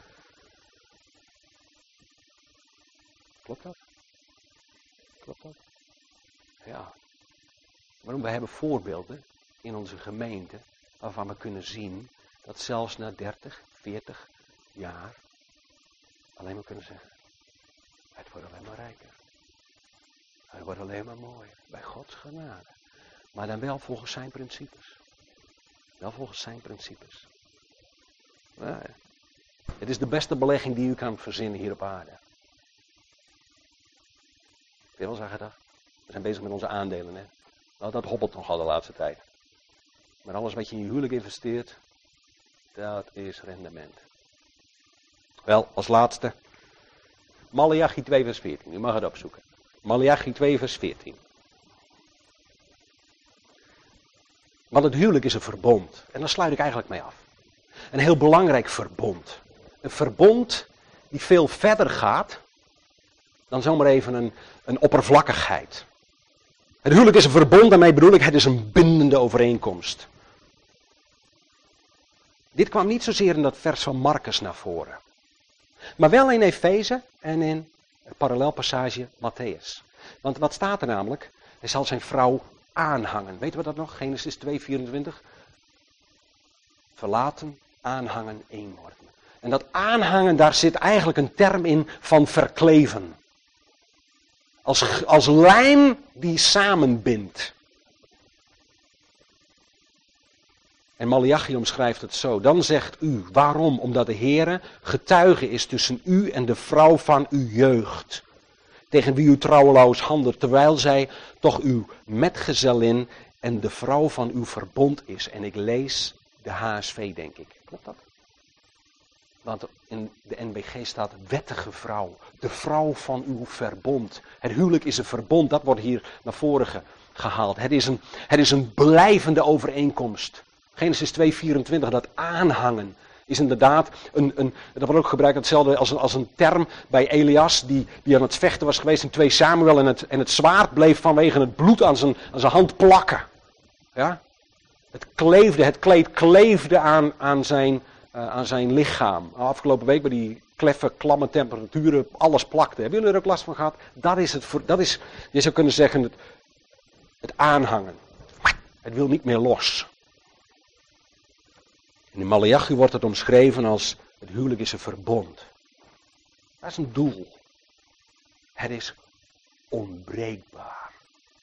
Klopt dat? Klopt dat? Ja. Waarom? Wij hebben voorbeelden in onze gemeente waarvan we kunnen zien dat zelfs na 30, 40 jaar alleen maar kunnen zeggen, het wordt alleen maar rijker. Het wordt alleen maar mooier. Bij Gods genade. Maar dan wel volgens zijn principes. Wel volgens zijn principes. Nee. Het is de beste belegging die u kan verzinnen hier op aarde. Heb je wel eens aan gedacht? We zijn bezig met onze aandelen, hè. Nou, dat hobbelt nogal de laatste tijd. Maar alles wat je in je huwelijk investeert, dat is rendement. Wel, als laatste. Maleachi 2 vers 14. U mag het opzoeken. Maleachi 2 vers 14. Want het huwelijk is een verbond. En daar sluit ik eigenlijk mee af. Een heel belangrijk verbond. Een verbond die veel verder gaat dan zomaar even een oppervlakkigheid. Het huwelijk is een verbond, daarmee bedoel ik, het is een bindende overeenkomst. Dit kwam niet zozeer in dat vers van Marcus naar voren. Maar wel in Efeze en in het parallelpassage Matthäus. Want wat staat er namelijk? Hij zal zijn vrouw aanhangen. Weten we dat nog? Genesis 2:24. Verlaten, aanhangen, één worden. En dat aanhangen, daar zit eigenlijk een term in van verkleven. Als lijm die samenbindt. En Maleachi omschrijft het zo. Dan zegt u, waarom? Omdat de Heere getuige is tussen u en de vrouw van uw jeugd. Tegen wie u trouweloos handelt, terwijl zij toch uw metgezellin en de vrouw van uw verbond is. En ik lees de HSV, denk ik. Klopt dat? Want in de NBG staat wettige vrouw. De vrouw van uw verbond. Het huwelijk is een verbond, dat wordt hier naar voren gehaald. Het is een blijvende overeenkomst. Genesis 2:24, dat aanhangen is inderdaad, dat wordt ook gebruikt hetzelfde als een term bij Elias, die aan het vechten was geweest in 2 Samuel en het zwaard bleef vanwege het bloed aan zijn hand plakken. Ja? Het kleed kleefde aan zijn lichaam. Afgelopen week bij die kleffe, klamme temperaturen, alles plakte. Hebben jullie er ook last van gehad? Dat is je zou kunnen zeggen, het aanhangen. Het wil niet meer los. In Maleachi wordt het omschreven als het huwelijk is een verbond. Dat is een doel. Het is onbreekbaar.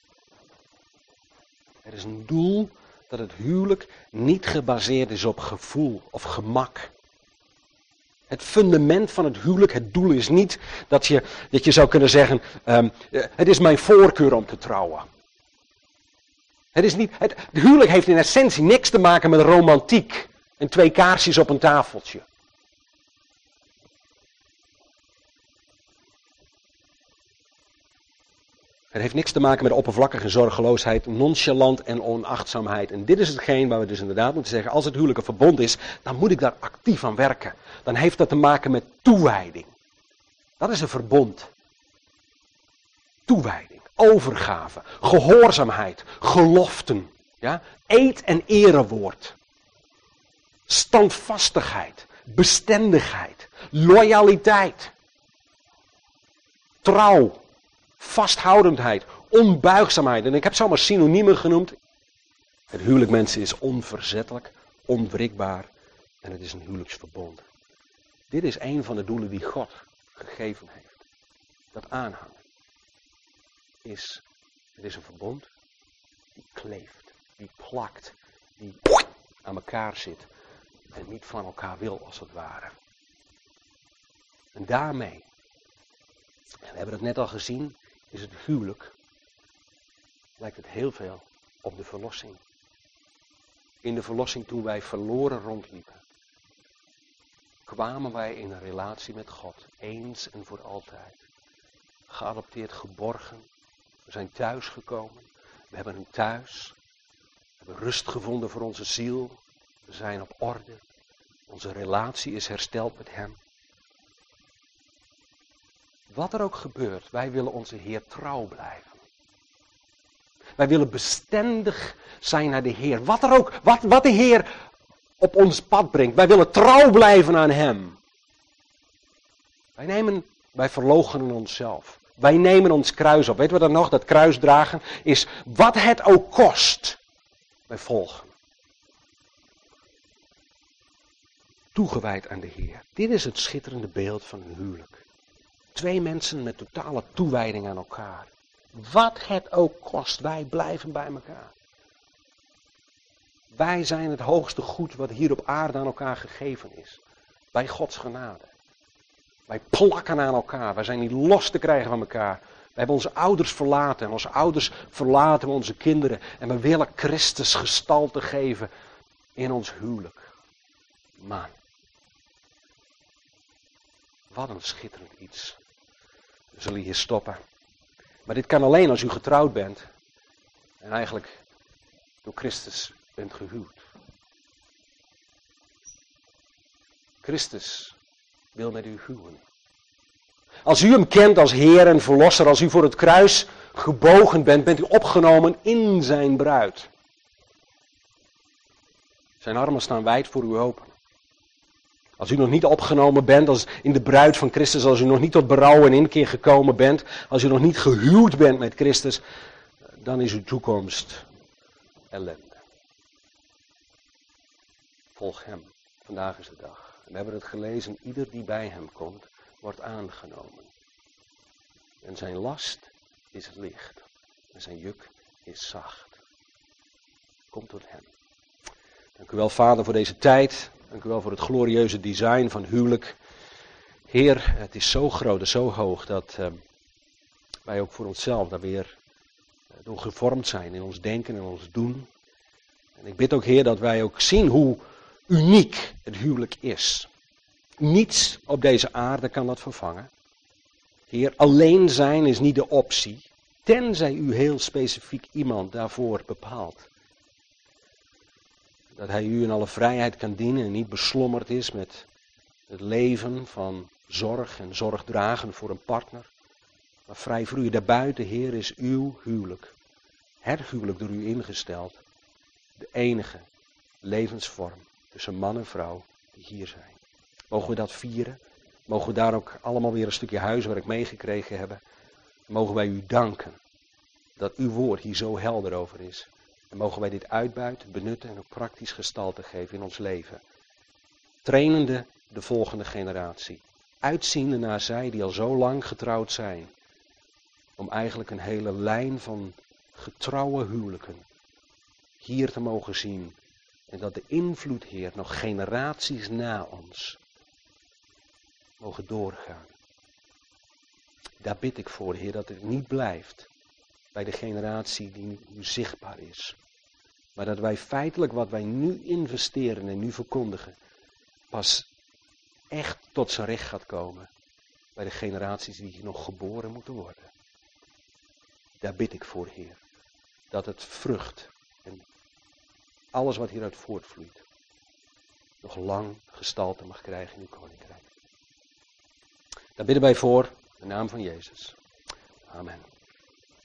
Het is een doel dat het huwelijk niet gebaseerd is op gevoel of gemak. Het fundament van het huwelijk, het doel is niet dat je zou kunnen zeggen, het is mijn voorkeur om te trouwen. Het huwelijk heeft in essentie niks te maken met romantiek en 2 kaarsjes op een tafeltje. Het heeft niks te maken met oppervlakkige zorgeloosheid, nonchalant en onachtzaamheid. En dit is hetgeen waar we dus inderdaad moeten zeggen, als het huwelijk een verbond is, dan moet ik daar actief aan werken. Dan heeft dat te maken met toewijding. Dat is een verbond. Toewijding, overgave, gehoorzaamheid, geloften, ja? Eed en erewoord. Standvastigheid, bestendigheid, loyaliteit, trouw, vasthoudendheid, onbuigzaamheid. En ik heb zomaar synoniemen genoemd. Het huwelijk, mensen, is onverzettelijk, onwrikbaar en het is een huwelijksverbond. Dit is een van de doelen die God gegeven heeft. Dat aanhangen. Het is een verbond die kleeft, die plakt, die aan elkaar zit en niet van elkaar wil als het ware. En daarmee, en we hebben het net al gezien, is het huwelijk, lijkt het heel veel op de verlossing. In de verlossing, toen wij verloren rondliepen, kwamen wij in een relatie met God, eens en voor altijd. Geadopteerd, geborgen, we zijn thuisgekomen, we hebben een thuis, we hebben rust gevonden voor onze ziel, we zijn op orde, onze relatie is hersteld met Hem. Wat er ook gebeurt, wij willen onze Heer trouw blijven. Wij willen bestendig zijn naar de Heer. Wat de Heer op ons pad brengt. Wij willen trouw blijven aan Hem. Wij verloochenen onszelf. Wij nemen ons kruis op. Weet we dan nog? Dat kruis dragen is wat het ook kost. Wij volgen. Toegewijd aan de Heer. Dit is het schitterende beeld van een huwelijk. 2 mensen met totale toewijding aan elkaar. Wat het ook kost, wij blijven bij elkaar. Wij zijn het hoogste goed wat hier op aarde aan elkaar gegeven is. Bij Gods genade. Wij plakken aan elkaar. Wij zijn niet los te krijgen van elkaar. We hebben onze ouders verlaten. En onze ouders verlaten we onze kinderen. En we willen Christus gestalte geven in ons huwelijk. Man. Wat een schitterend iets. We zullen hier stoppen. Maar dit kan alleen als u getrouwd bent. En eigenlijk door Christus bent gehuwd. Christus wil met u huwen. Als u hem kent als Heer en Verlosser, als u voor het kruis gebogen bent, bent u opgenomen in zijn bruid. Zijn armen staan wijd voor u open. Als u nog niet opgenomen bent als in de bruid van Christus, als u nog niet tot berouw en inkeer gekomen bent, als u nog niet gehuwd bent met Christus, dan is uw toekomst ellende. Volg hem. Vandaag is de dag. we hebben het gelezen, ieder die bij hem komt, wordt aangenomen. En zijn last is licht. En zijn juk is zacht. Kom tot hem. Dank u wel, Vader, voor deze tijd. Dank u wel voor het glorieuze design van huwelijk. Heer, het is zo groot en zo hoog dat wij ook voor onszelf daar weer door gevormd zijn in ons denken en ons doen. En ik bid ook, Heer, dat wij ook zien hoe uniek het huwelijk is. Niets op deze aarde kan dat vervangen. Heer, alleen zijn is niet de optie, tenzij u heel specifiek iemand daarvoor bepaalt. Dat hij u in alle vrijheid kan dienen en niet beslommerd is met het leven van zorg en zorgdragen voor een partner. Maar vrij vloeien daarbuiten, Heer, is uw huwelijk. Het huwelijk door u ingesteld. De enige levensvorm tussen man en vrouw die hier zijn. Mogen we dat vieren? Mogen we daar ook allemaal weer een stukje huiswerk meegekregen hebben? Mogen wij u danken dat uw woord hier zo helder over is. En mogen wij dit uitbuiten, benutten en ook praktisch gestalte geven in ons leven. Trainende de volgende generatie. Uitziende naar zij die al zo lang getrouwd zijn. Om eigenlijk een hele lijn van getrouwe huwelijken hier te mogen zien. En dat de invloed, Heer, nog generaties na ons mogen doorgaan. Daar bid ik voor, Heer, dat het niet blijft bij de generatie die nu zichtbaar is. Maar dat wij feitelijk wat wij nu investeren en nu verkondigen, pas echt tot zijn recht gaat komen bij de generaties die hier nog geboren moeten worden. Daar bid ik voor, Heer, dat het vrucht en alles wat hieruit voortvloeit nog lang gestalte mag krijgen in uw koninkrijk. Daar bidden wij voor, in de naam van Jezus. Amen.